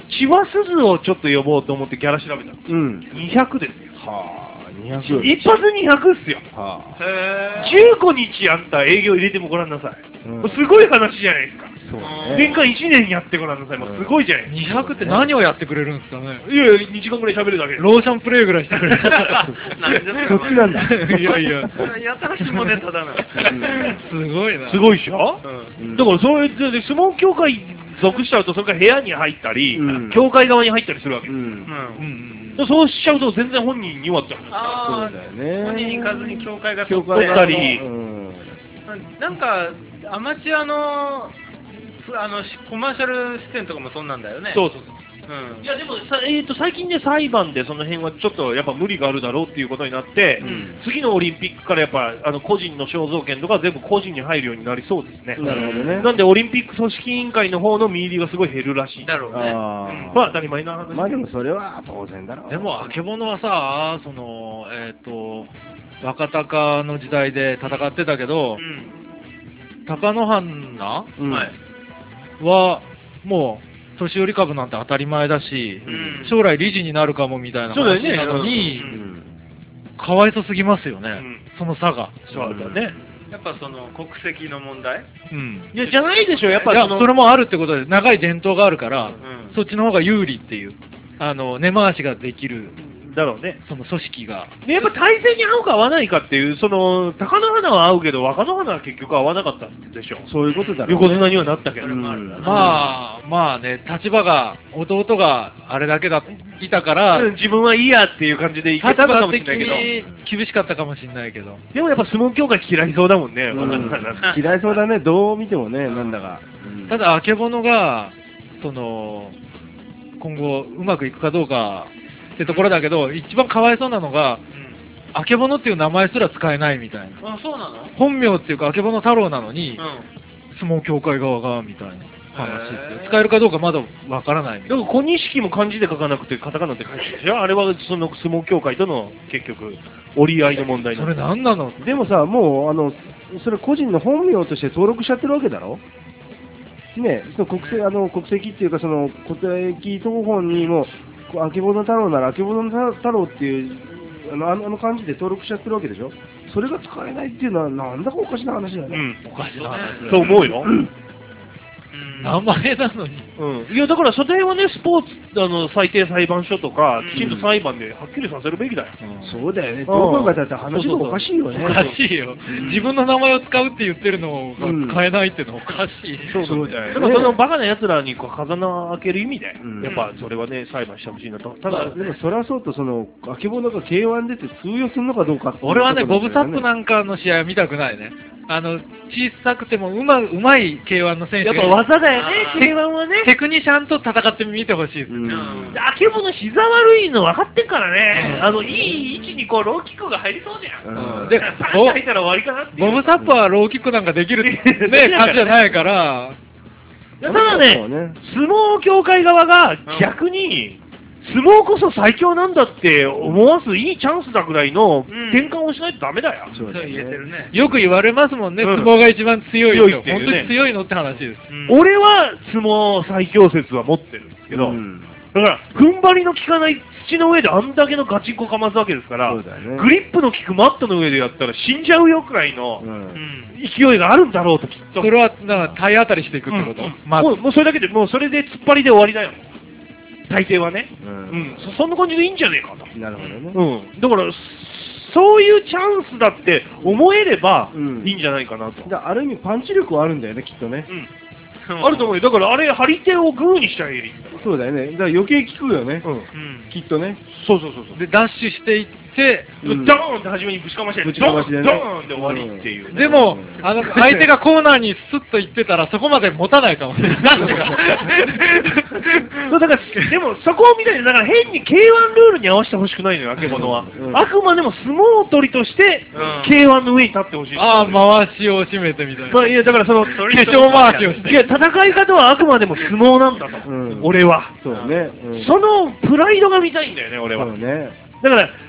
Speaker 1: 千葉鈴をちょっと呼ぼうと思ってギャラ調べたの。
Speaker 4: うん。
Speaker 1: にひゃくですよ。
Speaker 4: はあ、にひゃく。
Speaker 1: 一発にひゃくっすよ。
Speaker 4: はあ。
Speaker 2: へ
Speaker 1: じゅうごにちあった営業入れてもごらんなさい。
Speaker 4: うん
Speaker 1: すごい話じゃないですか。
Speaker 4: そう
Speaker 1: 年
Speaker 4: ね。
Speaker 1: 間いちねんやってごらんなさい。もうすごいじゃないです
Speaker 5: にひゃくって何をやってくれるんですかね。
Speaker 1: か。いやいや、にじかんぐらい喋るだけです。
Speaker 5: ローションプレイぐらいしてくれる。
Speaker 2: なんですか
Speaker 4: そっちなんだ。
Speaker 5: いやいや、
Speaker 2: やたら下ネタだな。
Speaker 5: すごいな。
Speaker 1: すごいでしょ、
Speaker 2: うん
Speaker 1: だからそういう、で相撲協会属しちゃうと、それから部屋に入ったり、
Speaker 4: うん
Speaker 1: 協会側に入ったりするわけです。
Speaker 4: うん。
Speaker 2: うん
Speaker 5: うん
Speaker 1: でそうしちゃうと全然本人に弱っちゃうんですよ。
Speaker 2: あ
Speaker 4: そうだよね。
Speaker 2: 本人に行かずに協会が
Speaker 4: 教
Speaker 2: 取って
Speaker 4: 会
Speaker 1: 取ったり
Speaker 4: うん。
Speaker 2: なんかアマチュアのあのしコマーシャル出演とかもそんなんだよね。
Speaker 1: そうそうそう。
Speaker 2: うん。
Speaker 1: いやでもさ、えー、と最近ね、裁判でその辺はちょっとやっぱ無理があるだろうっていうことになって、
Speaker 2: うん
Speaker 1: 次のオリンピックからやっぱあの個人の肖像権とか全部個人に入るようになりそうですね。
Speaker 4: なるほどね。
Speaker 1: なんでオリンピック組織委員会の方の見入りがすごい減るらしい。
Speaker 2: だろうね。
Speaker 4: あ
Speaker 1: まあ当たり前な話。
Speaker 4: あ。まあでもそれは当然だろう。
Speaker 5: でも、あけぼのはさ、その、えっ、と、若隆の時代で戦ってたけど、貴乃花
Speaker 4: うん、
Speaker 2: はい。
Speaker 5: は、もう、年寄り株なんて当たり前だし、
Speaker 2: うん
Speaker 5: 将来理事になるかもみたいな
Speaker 1: そうだよね
Speaker 5: 話なのに、
Speaker 2: う
Speaker 4: うん。
Speaker 5: かわいそすぎますよね、
Speaker 1: うん
Speaker 5: その差が。
Speaker 1: そうだね。
Speaker 2: やっぱその国籍の問題。
Speaker 5: うん。
Speaker 1: いや、じゃないでしょ、やっぱ
Speaker 5: いや
Speaker 1: その
Speaker 5: それもあるってことで、長い伝統があるから、
Speaker 2: うん
Speaker 5: そっちの方が有利っていう、あの根回しができる、
Speaker 1: だろうね。
Speaker 5: その組織が。
Speaker 1: で、やっぱ対戦に合うか合わないかっていう、その、貴乃花は合うけど、若乃花は結局合わなかったんでしょ。
Speaker 4: そういうことだろう、
Speaker 1: 横綱にはなったけど。
Speaker 2: それもあるな
Speaker 4: うん
Speaker 5: まあ、まあね、立場が、弟があれだけだいたから、
Speaker 1: うん自分はいいやっていう感じでいけ
Speaker 5: 立
Speaker 1: たのか
Speaker 5: 場的
Speaker 1: もしれないけど。
Speaker 5: に厳しかったかもしれないけど。
Speaker 1: でもやっぱ相撲協会嫌いそうだもんね、
Speaker 4: うん
Speaker 1: 若乃花。
Speaker 4: 嫌いそうだね、どう見てもね、なんだか。うん
Speaker 5: ただ、あけぼのが、その、今後、うまくいくかどうかってところだけど、一番かわいそうなのが、あけぼのっていう名前すら使えないみたいな。
Speaker 2: あ、そうなの？
Speaker 5: 本名っていうか、あけぼの太郎なのに、
Speaker 2: う
Speaker 5: 相撲協会側が、みたいな話
Speaker 2: へー
Speaker 5: で、使えるかどうかまだわからないみたいな。
Speaker 1: でも小錦も漢字で書かなくてカタカナで書いてるでしょ。あれはその相撲協会との結局折り合いの問題
Speaker 5: それ
Speaker 1: なんだ。
Speaker 5: 何なの
Speaker 4: でもさ、もう、あの、それ個人の本名として登録しちゃってるわけだろね、その国籍、あの、国籍っていうか、その、国籍謄本にも、こうあけぼの太郎なら、あけぼの太郎っていう、あの、あのあの漢字で登録しちゃってるわけでしょそれが使えないっていうのは、なんだかおかしな話だよね。
Speaker 1: うん。
Speaker 5: おかしな話だよ
Speaker 1: そう思うよ。
Speaker 2: ん。
Speaker 5: 名前なのに。
Speaker 1: うん。いや、だからそれはね、スポーツ、あの、最低裁判所とか
Speaker 2: うん、
Speaker 1: きちんと裁判ではっきりさせるべきだよ。
Speaker 4: そうだよね。どう考えたって話がおかしいよね。
Speaker 5: おかしいよ。自分の名前を使うって言ってるの
Speaker 4: うん
Speaker 5: が使えないっていうのはおかしい。
Speaker 1: そう
Speaker 4: そうだよね
Speaker 1: だからそのバカな奴らにこう風穴を開ける意味で、
Speaker 4: うん
Speaker 1: やっぱそれはね、裁判してほしいなと。ただ、
Speaker 4: でもそれはそうと、その、あけぼのが ケーワン 出て通用するのかどうかっていう
Speaker 5: 俺はね、
Speaker 4: ところだよ
Speaker 5: ボブサップなんかの試合は見たくないね。あの、小さくてもうまうまい ケーワン の選手
Speaker 1: やっぱ
Speaker 5: が
Speaker 1: 技だよね
Speaker 2: あ、ー
Speaker 1: ケーワン はね。
Speaker 5: テクニシャンと戦ってみてほしいです。
Speaker 4: うん
Speaker 1: あけぼの膝悪いの分かってんからね、あの、いい位置にこう、ローキックが入りそうじゃん。
Speaker 4: うん
Speaker 5: で
Speaker 1: パンって入ったら終わりかなっていう。
Speaker 5: ボブサップはローキックなんかできるね、感じじゃないから、
Speaker 1: ただね
Speaker 4: そうね、
Speaker 1: 相撲協会側が逆に、相撲こそ最強なんだって思わすいいチャンスだぐらいの
Speaker 2: うん
Speaker 1: 転換をしないとダメだよ。
Speaker 4: そうだよね
Speaker 2: 言えてるね。
Speaker 5: よく言われますもんね、
Speaker 1: うん
Speaker 5: 相撲が一番強いよ
Speaker 1: 強いっていうね
Speaker 5: 本当に強いのって話です。
Speaker 2: うん
Speaker 1: 俺は相撲最強説は持ってるんですけど、
Speaker 4: うん
Speaker 1: だから、踏ん張りの効かない土の上であんだけのガチンコかますわけですから、
Speaker 4: そうだよね
Speaker 1: グリップの効くマットの上でやったら死んじゃうよくらいの
Speaker 4: うん
Speaker 2: うん
Speaker 1: 勢いがあるんだろうと、きっと。
Speaker 5: それは、だから体当たりしていくってこと、
Speaker 1: うん
Speaker 5: まず
Speaker 1: もうもうそれだけで、もうそれで突っ張りで終わりだよ。大抵はね。
Speaker 4: う
Speaker 1: うんん。そそんな感じでいいんじゃねえかと。
Speaker 4: なるほどね。
Speaker 1: うん。だから、そういうチャンスだって思えれば
Speaker 4: うん
Speaker 1: いいんじゃないかなと。
Speaker 4: だからある意味パンチ力はあるんだよね、きっとね。
Speaker 1: うん。あると思うよ。だからあれ、張り手をグーにしちゃえり。
Speaker 4: そうだよね。だから余計効くよね。
Speaker 1: うん。
Speaker 2: うん
Speaker 4: きっとね。
Speaker 1: そうそうそうそう。
Speaker 5: で、ダッシュしていって、
Speaker 4: うん
Speaker 1: ドーンって初めにぶちかまして、
Speaker 4: ぶちかましでね
Speaker 1: ドーンドーンって終わりっていうね。
Speaker 5: でも、あの、相手がコーナーにスッと行ってたら、そこまで持たないかもしれない。なんでか。
Speaker 1: そうだから、でもそこを見ないで、だから変に ケーワン ルールに合わせてほしくないのよ、あけぼのは。
Speaker 4: うん
Speaker 1: あくまでも相撲取りとして、
Speaker 2: うん
Speaker 1: ケーワン の上に立ってほしい。
Speaker 5: ああ、回しを締めてみたいな。
Speaker 1: まあ、いや、だからその、
Speaker 5: 化粧回しをして。
Speaker 1: いや、戦い方はあくまでも相撲なんだと。
Speaker 4: うん
Speaker 1: 俺は。
Speaker 4: そうね。うん
Speaker 1: そのプライドが見たいんだよね、俺は。
Speaker 4: そうね。
Speaker 1: だから、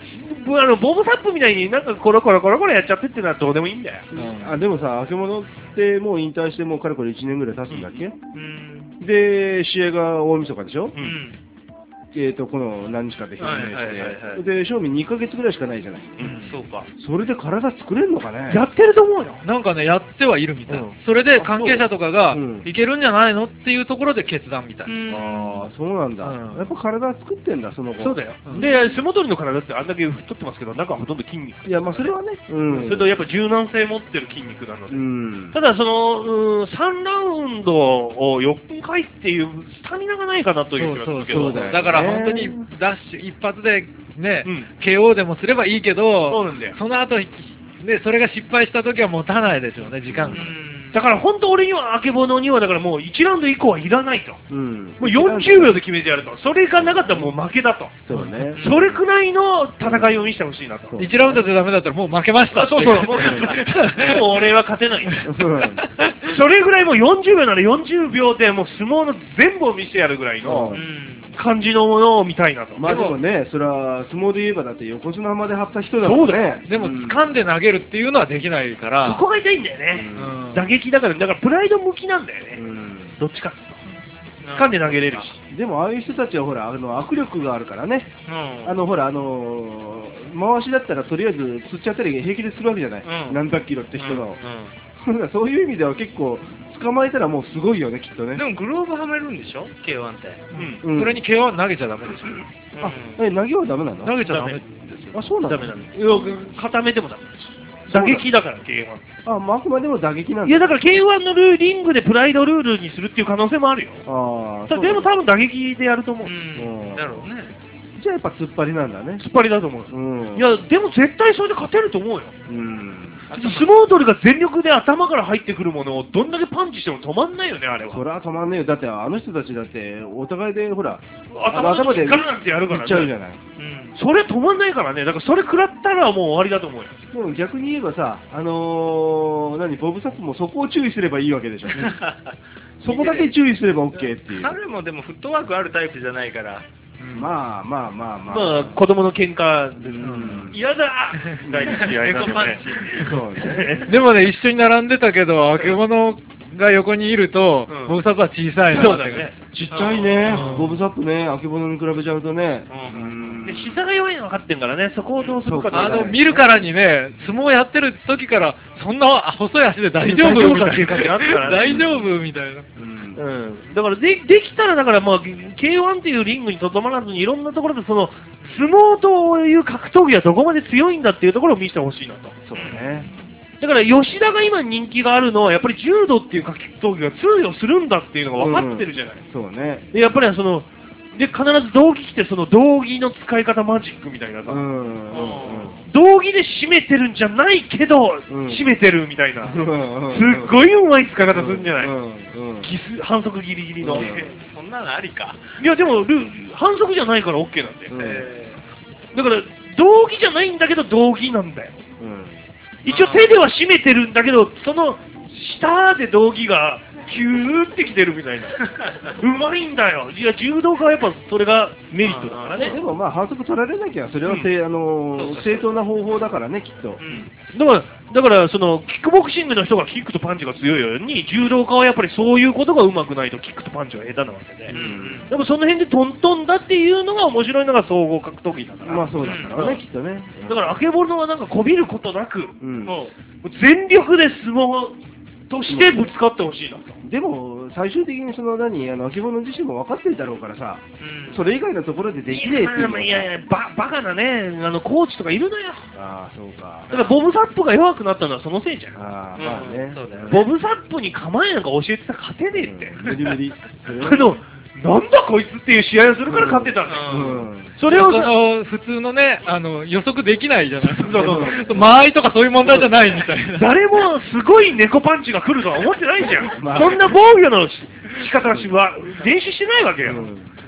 Speaker 1: あのボブサップみたいになんかコロコロコロコロやっちゃってっていうのはどうでもいいんだよ。
Speaker 5: うん
Speaker 4: あでもさ、あけぼのってもう引退してもうかれこれいちねんぐらい経つんだっけ、
Speaker 2: うん。
Speaker 4: で、試合が大晦日でしょ、
Speaker 1: う
Speaker 2: うんん。
Speaker 4: えーと、この何日かで表明
Speaker 2: はいはいはいはい
Speaker 4: して、で、賞味にかげつぐらいしかないじゃない。
Speaker 2: うん。そうか。
Speaker 4: それで体作れんのかね
Speaker 1: やってると思うよ。
Speaker 5: なんかね、やってはいるみたい。
Speaker 4: うん
Speaker 5: それで関係者とかが、
Speaker 4: うん
Speaker 5: いけるんじゃないのっていうところで決断みたい。
Speaker 2: うん。
Speaker 4: ああ、そうなんだ、
Speaker 5: うん
Speaker 4: やっぱ体作ってんだ、その後。
Speaker 1: そうだよ。
Speaker 5: うん
Speaker 1: で、相撲取りの体ってあんだけ太ってますけど、中はほとんど筋肉。
Speaker 4: いや、まあそれはね、うん。
Speaker 1: それとやっぱ柔軟性持ってる筋肉なので。
Speaker 4: うん。
Speaker 1: ただ、その、うーんさんラウンドをよんかいっていうスタミナがないかなという気がするけど。
Speaker 5: そう
Speaker 4: だよね
Speaker 5: だから本当にダッシュ一発でね、
Speaker 1: うん
Speaker 5: ケーオー でもすればいいけど、
Speaker 1: そうなんだよ。
Speaker 5: その後、ね、それが失敗した時は持たないでしょうね、時間が。
Speaker 1: だから本当俺には、あけぼのには、だからもういちラウンド以降はいらないと。
Speaker 4: うん。
Speaker 1: もうよんじゅうびょうで決めてやると。それがなかったらもう負けだと。
Speaker 4: そうね。
Speaker 1: それくらいの戦いを見せてほしいなと。
Speaker 4: そう
Speaker 5: いちラウンドでダメだったらもう負けましたって。
Speaker 1: あそうそう、もうもう俺は勝てない。
Speaker 4: うん
Speaker 1: それぐらいもうよんじゅうびょうならよんじゅうびょうでもう相撲の全部を見せてやるぐらいの
Speaker 4: うん
Speaker 1: 感じのものを見たいなと。
Speaker 4: まあでもね、それは相撲で言えばだって横綱まで張った人だもんね。
Speaker 5: でも掴んで投げるっていうのはできないから。
Speaker 1: そこが痛いんだよね。
Speaker 5: うん
Speaker 1: 打撃だから、だからプライド向きなんだよね。
Speaker 4: うん
Speaker 1: どっちかっていうと。掴んで投げれるし。
Speaker 4: でもああいう人たちはほら、あの握力があるからね。
Speaker 2: うん。
Speaker 4: あのほら、あのー回しだったらとりあえず釣っちゃったり平気でするわけじゃない。
Speaker 2: うん
Speaker 4: 何百キロって人の。
Speaker 2: うん
Speaker 4: そういう意味では結構、捕まえたらもうすごいよね、きっとね。
Speaker 2: でもグローブはめるんでしょ ケーワン って。
Speaker 1: うん。
Speaker 4: うん
Speaker 5: それに ケーワン 投げちゃダメでしょ。
Speaker 4: あ、え、投げはダメなの
Speaker 5: 投げちゃダメ
Speaker 1: ダ
Speaker 5: ですよ。
Speaker 4: あ、そうなの
Speaker 1: ダメなんだよ。固めてもダメだし。打撃だから、ケーワン。
Speaker 4: あ、まあ、あくまでも打撃なんだ。
Speaker 1: いや、だから ケーワン のルーリングでプライドルールにするっていう可能性もあるよ。
Speaker 4: ああ、
Speaker 1: ただでも多分打撃でやると思う。
Speaker 2: う
Speaker 4: うん
Speaker 2: ん。だろうね。
Speaker 4: じゃあやっぱ突っ張りなんだね。
Speaker 1: 突っ張りだと思う。
Speaker 4: うん。
Speaker 1: いや、でも絶対それで勝てると思うよ。
Speaker 4: うん。
Speaker 1: 相撲取りが全力で頭から入ってくるものをどんだけパンチしても止まんないよね、あれは。
Speaker 4: そりゃ止まんねえよ。だってあの人たちだって、お互いでほら、
Speaker 1: 頭
Speaker 4: 頭で
Speaker 1: ガランってやるから
Speaker 4: いっちゃうじゃ
Speaker 1: ね。
Speaker 4: ない。
Speaker 2: うん。
Speaker 1: それ止まんないからね。だからそれ食らったらもう終わりだと思うよ。
Speaker 4: でも逆に言えばさ、あのー、何、ボブサップもそこを注意すればいいわけでしょ。そこだけ注意すれば OK っていう。
Speaker 2: 彼もでもフットワークあるタイプじゃないから。
Speaker 4: まあまあまあまあ。
Speaker 1: まあ、子供の喧嘩で、
Speaker 4: ん
Speaker 1: 嫌だ第一試合
Speaker 2: エ
Speaker 1: なんでね
Speaker 2: コパンチ。
Speaker 4: そうね。
Speaker 5: でもね、一緒に並んでたけど、あけぼのが横にいると、
Speaker 1: うん
Speaker 5: ボブサップは小さいな。
Speaker 1: そうだね。
Speaker 4: ちっちゃいね
Speaker 5: うん、
Speaker 4: ボブサップね、あけぼのに比べちゃうとね。
Speaker 2: うん
Speaker 4: うん
Speaker 1: で膝が弱いの分かってんからね、そこをどうするかっていう
Speaker 5: あの、
Speaker 1: のはね
Speaker 5: 見るからにね、相撲やってる時から、そんな細い足で大丈夫
Speaker 1: 大丈夫か
Speaker 5: みたい
Speaker 1: っていう感じがあったから
Speaker 5: な。
Speaker 1: ね
Speaker 5: 大丈夫みたいな。
Speaker 4: うん
Speaker 1: うん、だからでできたら、だからまあ、ケーワン っていうリングにとどまらずに、いろんなところでその相撲という格闘技はどこまで強いんだっていうところを見せてほしいなと。
Speaker 4: そうね。
Speaker 1: だから吉田が今人気があるのは、やっぱり柔道っていう格闘技が通用するんだっていうのが分かってるじゃない。
Speaker 4: そうね。
Speaker 1: でやっぱりそので必ず道着着て、その道着の使い方マジックみたいなさ、
Speaker 4: うん。うん。
Speaker 1: 道着で締めてるんじゃないけど、
Speaker 4: うん
Speaker 1: 締めてるみたいな、す
Speaker 4: うん。
Speaker 1: っごい上手い使い方するんじゃない、
Speaker 4: うん。うん。
Speaker 1: ギス反則ギリギリの。
Speaker 4: うん
Speaker 2: そんなのありか。
Speaker 1: いや、でもルー反則じゃないから OK なんだよ。
Speaker 4: うん
Speaker 2: え
Speaker 1: だから、道着じゃないんだけど、道着なんだよ。
Speaker 4: うん。
Speaker 1: 一応手では締めてるんだけど、その下で道着がキューってきてるみたいな。うまいんだよ。いや、柔道家はやっぱそれがメリットだからね。
Speaker 4: でもまあ反則取られなきゃ、それはせ、あのー正当な方法だからね、きっと。
Speaker 2: うん。
Speaker 1: だから、だからそのキックボクシングの人がキックとパンチが強いように、柔道家はやっぱりそういうことがうまくないとキックとパンチが下手なわけで。
Speaker 2: うん。
Speaker 1: でもその辺でトントンだっていうのが面白いのが総合格闘技だから。
Speaker 4: まあそうだからね、きっとね。
Speaker 1: だから、あけぼのはなんかこびることなく、
Speaker 4: うん
Speaker 1: もう全力で相撲としてぶつかってほしいなと。
Speaker 4: でも、最終的にその何、あの、あけぼの自身も分かってるだろうからさ、
Speaker 2: うん。
Speaker 4: それ以外のところでできねえっていうのは。
Speaker 1: いやいや、ばバカなね、あのコーチとかいるのよ。
Speaker 4: ああ、そうか。
Speaker 1: だからボブサップが弱くなったのはそのせいじゃん。
Speaker 4: ああ、まあね。
Speaker 2: そうだよね。
Speaker 1: ボブサップに構えなんか教えてたら勝てねえって。
Speaker 4: 無理無理。それは
Speaker 1: あの、なんだこいつっていう試合をするから勝ってたんだよ。
Speaker 4: うん。
Speaker 5: そ
Speaker 1: それをさ、
Speaker 5: の普通のね、あの予測できないじゃないですか。
Speaker 1: そうそうそう
Speaker 5: 間合いとかそういう問題じゃないみたいな。
Speaker 1: 誰もすごい猫パンチが来るとは思ってないじゃん。
Speaker 4: まあ
Speaker 1: そんな防御のし仕方はしは練習してないわけよ。
Speaker 4: うん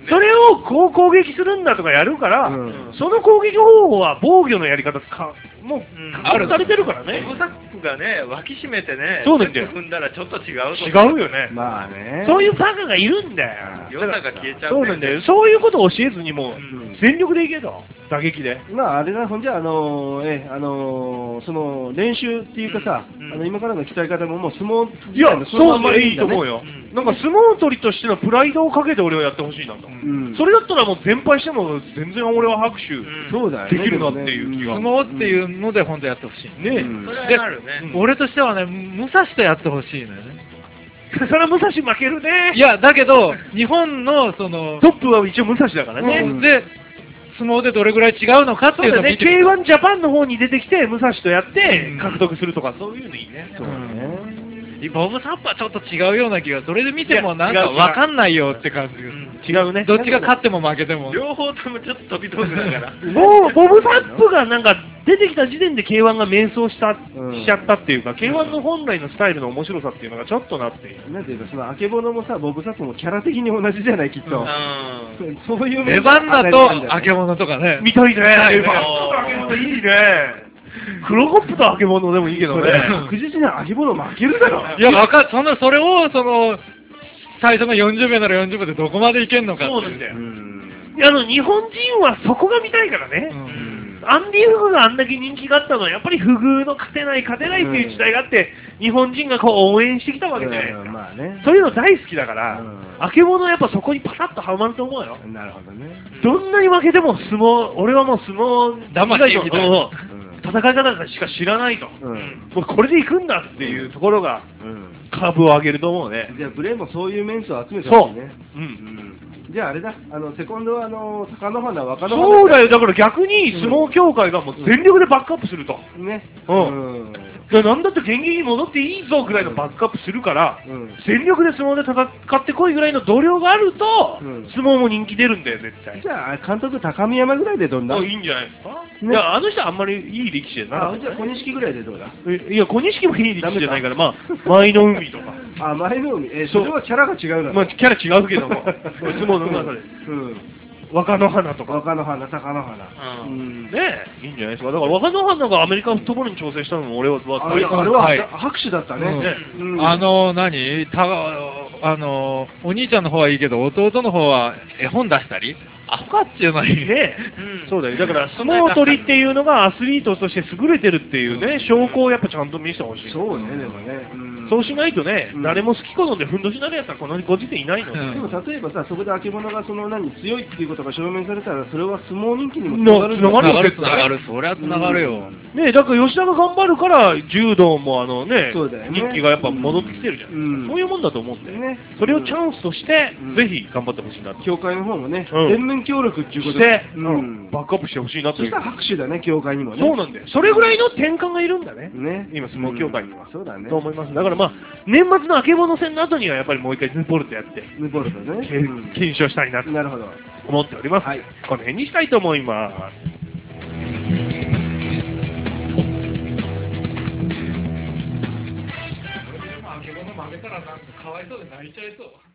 Speaker 1: それをこう攻撃するんだとかやるから、
Speaker 4: うん
Speaker 1: その攻撃方法は防御のやり方か、もう、
Speaker 2: うん
Speaker 1: あるされてるからね。
Speaker 2: ボブサップがね、脇締めてね、
Speaker 1: そうなんだよ
Speaker 2: 踏んだらちょっと違うと
Speaker 1: 違
Speaker 2: 思
Speaker 1: うよね。
Speaker 4: まあね。
Speaker 1: そういうバカがいるんだよ。
Speaker 2: 良さが消えちゃう、
Speaker 1: そうなんだよ。そういうことを教えずにもう、
Speaker 2: うん
Speaker 1: 全力でいけと。打撃で。
Speaker 4: まあ、あれだ、ほんじゃ、あのーえ、あのーその、練習っていうかさ、
Speaker 2: うん
Speaker 4: あの、今からの鍛え方ももう相撲
Speaker 1: いや、
Speaker 4: 自体の
Speaker 1: そういい
Speaker 4: んだね
Speaker 1: と思うよ。
Speaker 2: うん
Speaker 1: なんか相撲取りとしてのプライドをかけて俺はやってほしいなと。
Speaker 4: うん。
Speaker 1: それだったらもう全敗しても全然俺は拍手
Speaker 2: ん
Speaker 4: そうだよね。
Speaker 1: できるなっていう気が。
Speaker 5: 相撲っていうので本当やってほしい。
Speaker 1: ね
Speaker 4: うん
Speaker 2: それは
Speaker 5: で
Speaker 2: なるね。
Speaker 5: 俺としてはね、武蔵とやってほしいのよね。
Speaker 1: それは武蔵負けるね。
Speaker 5: いや、だけど、日本の、その、
Speaker 1: トップは一応武蔵だからね。
Speaker 4: うん
Speaker 5: で、相撲でどれぐらい違うのかって
Speaker 1: そうだね、
Speaker 5: いうのを見て
Speaker 1: ケーワン ジャパンの方に出てきて、武蔵とやって
Speaker 5: うん
Speaker 1: 獲得するとか、そういうのいいね。
Speaker 4: そうだね。
Speaker 5: ボブサップはちょっと違うような気が、それで見てもなんか
Speaker 1: いや違う違う
Speaker 5: わかんないよって感じがする。
Speaker 1: 違うね。
Speaker 5: どっちが勝っても負けても。
Speaker 2: 両方ともちょっと飛び道具だから。
Speaker 1: もう、ボブサップがなんか出てきた時点で ケーワン が迷走した、
Speaker 4: うん
Speaker 1: しちゃったっていうか、ケーワン の本来のスタイルの面白さっていうのがちょっとなっている。
Speaker 4: なんていうか、その、あけぼのもさ、ボブサップもキャラ的に同じじゃない、きっと。
Speaker 2: うん
Speaker 4: そういう
Speaker 5: レバンナとあけぼのとかね。
Speaker 1: 見たいね。
Speaker 5: いね
Speaker 1: レバンナとあけぼのいいね。クロコップとあけぼのでもいいけど
Speaker 4: そ
Speaker 1: ね。
Speaker 4: れ確実にあけぼの負けるだろ。
Speaker 5: いや、わかる、その、それを、その、最初のよんじゅうびょうならよんじゅうびょうでどこまでいけんのかってい
Speaker 1: そうなんだよ
Speaker 4: う。ん。
Speaker 1: いやあの、日本人はそこが見たいからね。
Speaker 5: うん
Speaker 1: アンディ・フグがあんだけ人気があったのは、やっぱりフグの勝てない、勝てないっていう時代があって、日本人がこう応援してきたわけじゃないです
Speaker 4: うん
Speaker 1: か。
Speaker 4: まあね。
Speaker 1: そういうの大好きだから
Speaker 4: うん、
Speaker 1: あけぼのはやっぱそこにパタッとはまると思うよ。
Speaker 4: なるほどね。
Speaker 1: どんなに負けても相撲、俺はもう相撲
Speaker 5: 騙しみたいな
Speaker 1: の戦い方しか知らないと。
Speaker 4: うん。うん。
Speaker 1: もうこれで行くんだっていうところが
Speaker 4: うん。
Speaker 1: 株を上げると思うね。
Speaker 4: じゃあ、ブレーンもそういうメンツを集めてほしいね。
Speaker 1: う。
Speaker 4: うんん。じゃあ、あれだ、あの、セコンドは、あの、貴乃花、若乃花。
Speaker 1: そうだよ、だから逆に相撲協会がもう全力でバックアップすると。
Speaker 4: ね。
Speaker 1: うん
Speaker 4: うん。
Speaker 1: でなんだって現役に戻っていいぞぐらいのバックアップするから、
Speaker 4: うん。
Speaker 1: 全力で相撲で戦ってこいぐらいの度量があると、
Speaker 4: うん
Speaker 1: 相撲も人気出るんだよ、絶対。
Speaker 4: じゃあ、監督、高見山ぐらいでどんな
Speaker 1: あいいんじゃないですか、
Speaker 4: ね
Speaker 1: いや、あの人はあんまりいい力士じゃなか
Speaker 4: あ、
Speaker 1: った、
Speaker 4: じゃあ、小錦ぐらいでどうだ
Speaker 1: えいや、小錦もいい力士じゃないから、まあ、舞の海とか。
Speaker 4: あ、前の海。え、
Speaker 1: そ
Speaker 4: そうれはキャラが違うな。
Speaker 1: まあ、キャラ違うけども、相撲のうまさで。
Speaker 4: うん。
Speaker 1: 若乃花とか。
Speaker 4: 若乃花、貴乃花。
Speaker 2: う
Speaker 4: うん。
Speaker 1: ねえ、いいんじゃないですか。だから若乃花がアメリカンフットボールに挑戦したのも俺は、
Speaker 4: あれあれは
Speaker 5: はい
Speaker 4: 拍手だったね。うん
Speaker 5: あ、の、何たあの、お兄ちゃんの方はいいけど、弟の方は絵本出したり、アホかっていうのに。
Speaker 1: ねえ、
Speaker 2: ん
Speaker 1: そうだよ。だから、相撲取りっていうのがアスリートとして優れてるっていうね、証拠をやっぱちゃんと見せてほしい。
Speaker 4: そうね、でもね。うん
Speaker 1: そうしないとね、
Speaker 4: うん
Speaker 1: 誰も好き好んでふんどしなるやつはこのご時点いないので。
Speaker 5: うん
Speaker 4: でも例えばさ、そこであけぼのがその何強いっていうことが証明されたら、それは相撲人気にも
Speaker 1: の
Speaker 4: つながるんだ
Speaker 1: つながる
Speaker 5: つながる、そりゃつながるよ。
Speaker 1: ねだから吉田が頑張るから、柔道もあのね、
Speaker 4: そうだよね
Speaker 1: 人気がやっぱ戻ってきてるじゃないですか。
Speaker 4: うん
Speaker 1: そういうもんだと思うんで、
Speaker 4: ね
Speaker 1: それをチャンスとして、
Speaker 4: うん
Speaker 1: ぜひ頑張ってほしいなと。
Speaker 4: 協会の方もね、
Speaker 1: うん
Speaker 4: 全面協力っていうことで
Speaker 1: して、
Speaker 4: うん
Speaker 1: バックアップしてほしいなという
Speaker 4: そしたら拍手だね、協会にもね。
Speaker 1: そうなんだよ。それぐらいの転換がいるんだね。
Speaker 4: ね。
Speaker 1: 今相撲協会には
Speaker 4: うんそうだね。
Speaker 1: と思います。だからまあ、年末のあけぼの戦の後にはやっぱりもう一回ヌポルトやって、
Speaker 4: ヌボルトね。
Speaker 1: け検証したいなと
Speaker 4: うんなるほど。
Speaker 1: 思っております。
Speaker 4: はい
Speaker 1: この辺にしたいと思います。
Speaker 5: あけぼの負けたらなんかかわいそうで泣いちゃいそう。